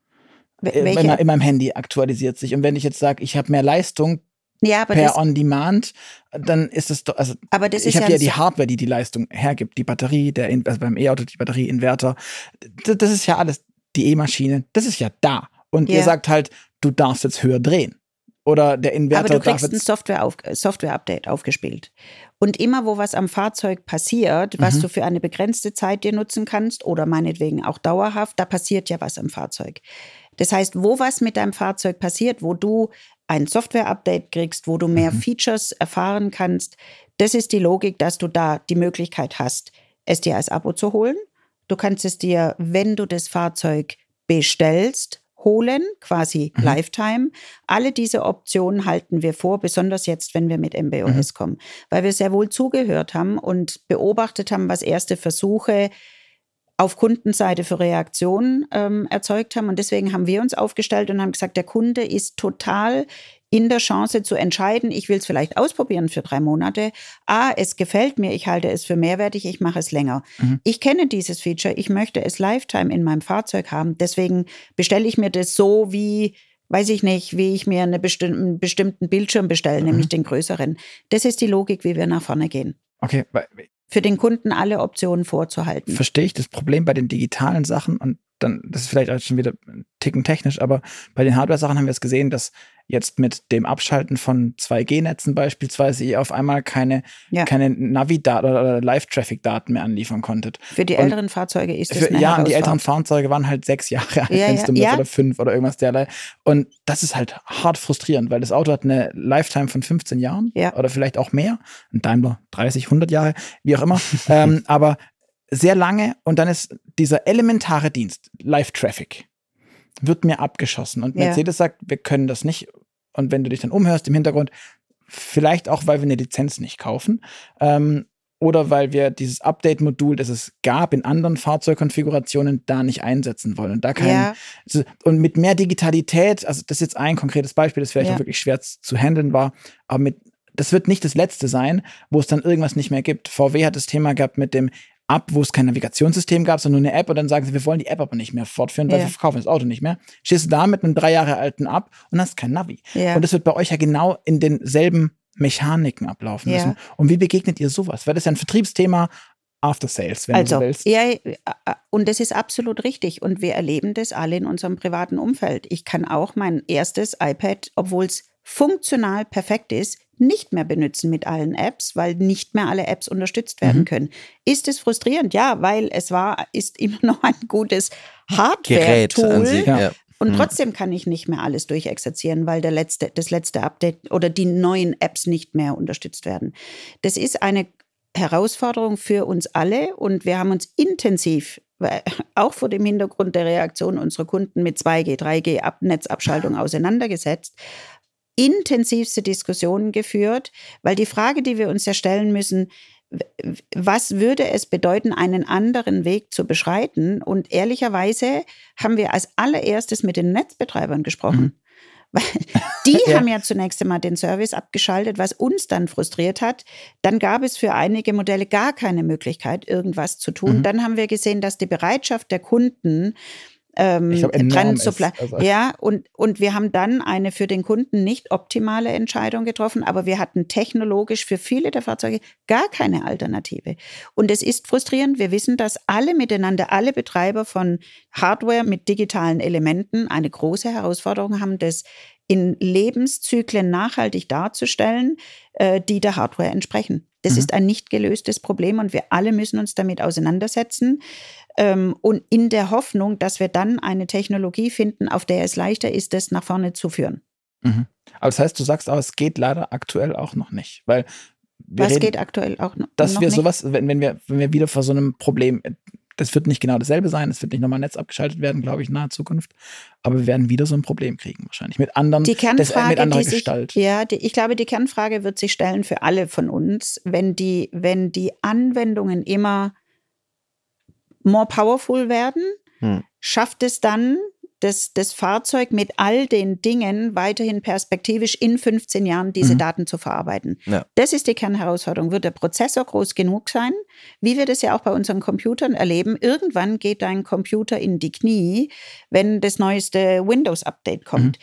in meinem Handy aktualisiert sich. Und wenn ich jetzt sage, ich habe mehr Leistung per On-Demand, dann ist es doch, also ich habe ja die Hardware, die Leistung hergibt, die Batterie, also beim E-Auto die Batterie, Inverter, das ist ja alles, die E-Maschine, das ist ja da. Und ihr sagt halt, du darfst jetzt höher drehen. Oder der Inverter. Aber du kriegst ein Software-Update aufgespielt. Und immer, wo was am Fahrzeug passiert, was du für eine begrenzte Zeit dir nutzen kannst oder meinetwegen auch dauerhaft, da passiert ja was am Fahrzeug. Das heißt, wo was mit deinem Fahrzeug passiert, wo du ein Software-Update kriegst, wo du mehr Features erfahren kannst, das ist die Logik, dass du da die Möglichkeit hast, es dir als Abo zu holen. Du kannst es dir, wenn du das Fahrzeug bestellst, holen, quasi Lifetime. Alle diese Optionen halten wir vor, besonders jetzt, wenn wir mit MB.OS kommen, weil wir sehr wohl zugehört haben und beobachtet haben, was erste Versuche auf Kundenseite für Reaktionen erzeugt haben. Und deswegen haben wir uns aufgestellt und haben gesagt, der Kunde ist total in der Chance zu entscheiden, ich will es vielleicht ausprobieren für 3 Monate. Es gefällt mir, ich halte es für mehrwertig, ich mache es länger. Ich kenne dieses Feature, ich möchte es Lifetime in meinem Fahrzeug haben. Deswegen bestelle ich mir das so wie, weiß ich nicht, wie ich mir einen bestimmten Bildschirm bestelle, nämlich den größeren. Das ist die Logik, wie wir nach vorne gehen. Okay. Für den Kunden alle Optionen vorzuhalten. Verstehe ich das Problem bei den digitalen Sachen und dann, das ist vielleicht auch schon wieder ein Ticken technisch, aber bei den Hardware-Sachen haben wir es gesehen, dass jetzt mit dem Abschalten von 2G-Netzen beispielsweise ihr auf einmal keine Navi-Daten oder Live-Traffic-Daten mehr anliefern konntet. Für die älteren Fahrzeuge ist das eine Herausforderung. Ja, und die älteren Fahrzeuge waren halt 6 Jahre alt, wenn es oder 5 oder irgendwas derlei. Und das ist halt hart frustrierend, weil das Auto hat eine Lifetime von 15 Jahren oder vielleicht auch mehr. Ein Daimler 30, 100 Jahre, wie auch immer. Aber sehr lange und dann ist dieser elementare Dienst, Live-Traffic, wird mir abgeschossen. Und Mercedes sagt, wir können das nicht. Und wenn du dich dann umhörst im Hintergrund, vielleicht auch, weil wir eine Lizenz nicht kaufen oder weil wir dieses Update-Modul, das es gab in anderen Fahrzeugkonfigurationen, da nicht einsetzen wollen. Und da und mit mehr Digitalität, also das ist jetzt ein konkretes Beispiel, das vielleicht auch wirklich schwer zu handeln war, aber das wird nicht das letzte sein, wo es dann irgendwas nicht mehr gibt. VW hat das Thema gehabt mit dem wo es kein Navigationssystem gab, sondern nur eine App und dann sagen sie, wir wollen die App aber nicht mehr fortführen, weil wir verkaufen das Auto nicht mehr. Stehst du da mit einem 3 Jahre alten ab und hast kein Navi. Und das wird bei euch ja genau in denselben Mechaniken ablaufen müssen. Und wie begegnet ihr sowas? Weil das ist ja ein Vertriebsthema After Sales, wenn du so willst. Und das ist absolut richtig. Und wir erleben das alle in unserem privaten Umfeld. Ich kann auch mein erstes iPad, obwohl es funktional perfekt ist, nicht mehr benutzen mit allen Apps, weil nicht mehr alle Apps unterstützt werden können. Ist es frustrierend? Ja, weil ist immer noch ein gutes Hardware-Tool. Und trotzdem kann ich nicht mehr alles durchexerzieren, weil das letzte Update oder die neuen Apps nicht mehr unterstützt werden. Das ist eine Herausforderung für uns alle und wir haben uns intensiv, auch vor dem Hintergrund der Reaktion unserer Kunden mit 2G, 3G, Netzabschaltung auseinandergesetzt, intensivste Diskussionen geführt, weil die Frage, die wir uns ja stellen müssen, was würde es bedeuten, einen anderen Weg zu beschreiten? Und ehrlicherweise haben wir als allererstes mit den Netzbetreibern gesprochen. Weil die haben ja zunächst einmal den Service abgeschaltet, was uns dann frustriert hat. Dann gab es für einige Modelle gar keine Möglichkeit, irgendwas zu tun. Dann haben wir gesehen, dass die Bereitschaft der Kunden dran zu bleiben. Und wir haben dann eine für den Kunden nicht optimale Entscheidung getroffen, aber wir hatten technologisch für viele der Fahrzeuge gar keine Alternative. Und es ist frustrierend. Wir wissen, dass alle Betreiber von Hardware mit digitalen Elementen eine große Herausforderung haben, das in Lebenszyklen nachhaltig darzustellen, die der Hardware entsprechen. Das ist ein nicht gelöstes Problem und wir alle müssen uns damit auseinandersetzen. Und in der Hoffnung, dass wir dann eine Technologie finden, auf der es leichter ist, das nach vorne zu führen. Aber das heißt, du sagst auch, es geht leider aktuell auch noch nicht, weil was geht aktuell auch noch dass wir nicht? sowas, wenn wir wieder vor so einem Problem Das wird nicht genau dasselbe sein, es wird nicht nochmal Netz abgeschaltet werden, glaube ich, in naher Zukunft. Aber wir werden wieder so ein Problem kriegen, wahrscheinlich. Mit anderen, die Kernfrage, mit anderer Gestalt. Ich glaube, die Kernfrage wird sich stellen für alle von uns, wenn die Anwendungen immer more powerful werden, schafft es dann das Fahrzeug mit all den Dingen weiterhin perspektivisch in 15 Jahren diese Daten zu verarbeiten. Ja. Das ist die Kernherausforderung. Wird der Prozessor groß genug sein? Wie wir das ja auch bei unseren Computern erleben, irgendwann geht dein Computer in die Knie, wenn das neueste Windows-Update kommt.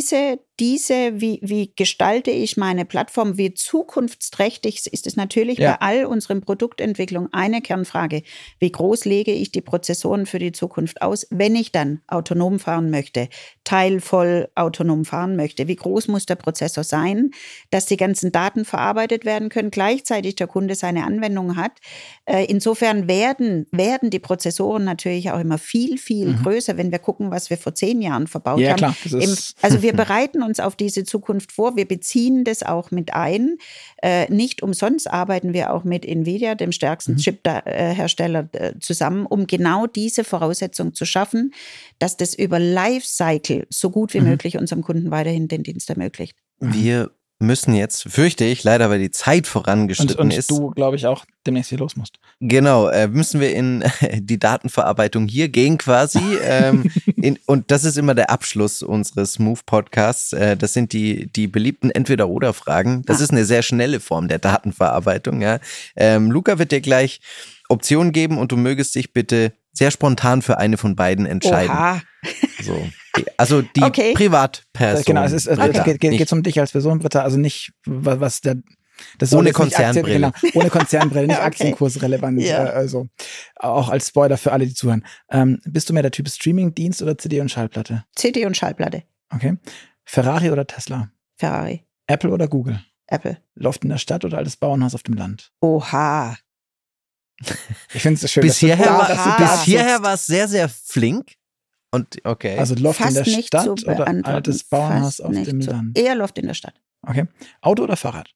Wie gestalte ich meine Plattform, wie zukunftsträchtig ist es natürlich bei all unseren Produktentwicklungen eine Kernfrage. Wie groß lege ich die Prozessoren für die Zukunft aus, wenn ich dann autonom fahren möchte, teilvoll autonom fahren möchte? Wie groß muss der Prozessor sein, dass die ganzen Daten verarbeitet werden können, gleichzeitig der Kunde seine Anwendung hat? Insofern werden die Prozessoren natürlich auch immer viel, viel größer, wenn wir gucken, was wir vor 10 Jahren verbaut haben. Klar, also wir bereiten uns auf diese Zukunft vor. Wir beziehen das auch mit ein. Nicht umsonst arbeiten wir auch mit NVIDIA, dem stärksten Chip-Hersteller, zusammen, um genau diese Voraussetzung zu schaffen, dass das über Lifecycle so gut wie möglich unserem Kunden weiterhin den Dienst ermöglicht. Wir müssen jetzt, fürchte ich, leider, weil die Zeit vorangeschritten ist. Und du, glaube ich, auch demnächst hier los musst. Genau, müssen wir in die Datenverarbeitung hier gehen quasi. Und das ist immer der Abschluss unseres Move-Podcasts. Das sind die beliebten Entweder-oder-Fragen. Das ist eine sehr schnelle Form der Datenverarbeitung. Ja. Luca wird dir gleich Optionen geben und du mögest dich bitte sehr spontan für eine von beiden entscheiden. Oha. So. Also die Privatperson. Genau, es geht um dich als Person, Britta, also nicht, was der... Das ohne Konzernbrille. Ohne Konzernbrille, nicht aktienkursrelevant. Ja. Also auch als Spoiler für alle, die zuhören. Bist du mehr der Typ Streaming-Dienst oder CD und Schallplatte? CD und Schallplatte. Okay. Ferrari oder Tesla? Ferrari. Apple oder Google? Apple. Loft in der Stadt oder altes Bauernhaus auf dem Land? Oha. Ich finde es schön. Bis hierher war es sehr, sehr flink. Und okay. Also Loft Fast in der Stadt oder altes Bauernhaus Fast auf dem Land? Eher Loft in der Stadt. Okay. Auto oder Fahrrad?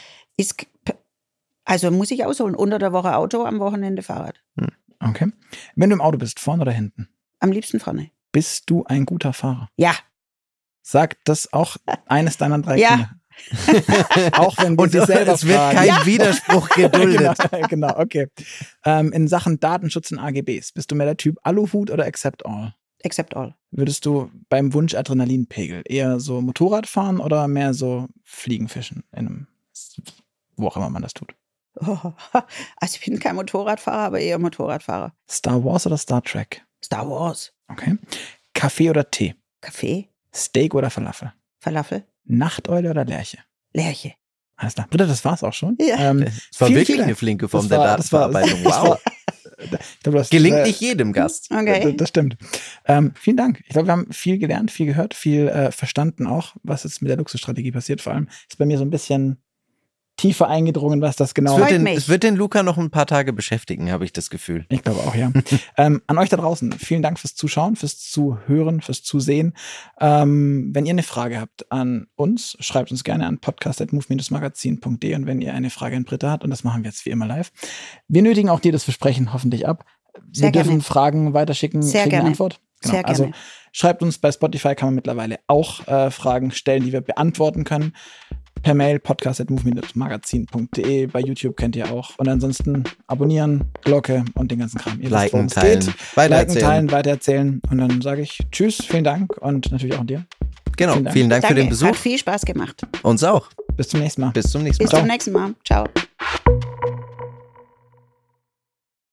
Also muss ich ausholen. Unter der Woche Auto, am Wochenende Fahrrad. Okay. Wenn du im Auto bist, vorne oder hinten? Am liebsten vorne. Bist du ein guter Fahrer? Ja. Sagt das auch eines deiner 3 Ja. Kinder? Auch wenn wir sie selber es wird kein Widerspruch geduldet. genau, okay. In Sachen Datenschutz und AGBs, bist du mehr der Typ Aluhut oder Accept All? Accept All. Würdest du beim Wunsch Adrenalinpegel eher so Motorrad fahren oder mehr so Fliegen fischen? Wo auch immer man das tut. Also ich bin kein Motorradfahrer, aber eher Motorradfahrer. Star Wars oder Star Trek? Star Wars. Okay. Kaffee oder Tee? Kaffee. Steak oder Falafel? Falafel. Nachteule oder Lerche? Lerche. Alles klar. Britta, das war's auch schon. Ja. Das war wirklich eine flinke Form der Datenverarbeitung. Wow. Gelingt nicht jedem Gast. Okay. Das stimmt. Vielen Dank. Ich glaube, wir haben viel gelernt, viel gehört, viel verstanden auch, was jetzt mit der Luxusstrategie passiert. Vor allem ist bei mir so ein bisschen tiefer eingedrungen, was das genau ist. Es wird den Luca noch ein paar Tage beschäftigen, habe ich das Gefühl. Ich glaube auch, ja. An euch da draußen, vielen Dank fürs Zuschauen, fürs Zuhören, fürs Zusehen. Wenn ihr eine Frage habt an uns, schreibt uns gerne an podcast@move-magazin.de und wenn ihr eine Frage an Britta habt, und das machen wir jetzt wie immer live, wir nötigen auch dir das Versprechen hoffentlich ab. Wir dürfen Fragen weiterschicken, kriegen eine Antwort. Genau. Sehr gerne. Also schreibt uns, bei Spotify kann man mittlerweile auch Fragen stellen, die wir beantworten können. Per Mail podcast@move-magazin.de. Bei YouTube kennt ihr auch. Und ansonsten abonnieren, Glocke und den ganzen Kram. Ihr liken, wisst, teilen, weitererzählen. Und dann sage ich Tschüss, vielen Dank und natürlich auch an dir. Genau, vielen Dank für den Besuch. Hat viel Spaß gemacht. Uns auch. Bis zum nächsten Mal. Bis zum nächsten Mal. Bis zum nächsten Mal. Ciao.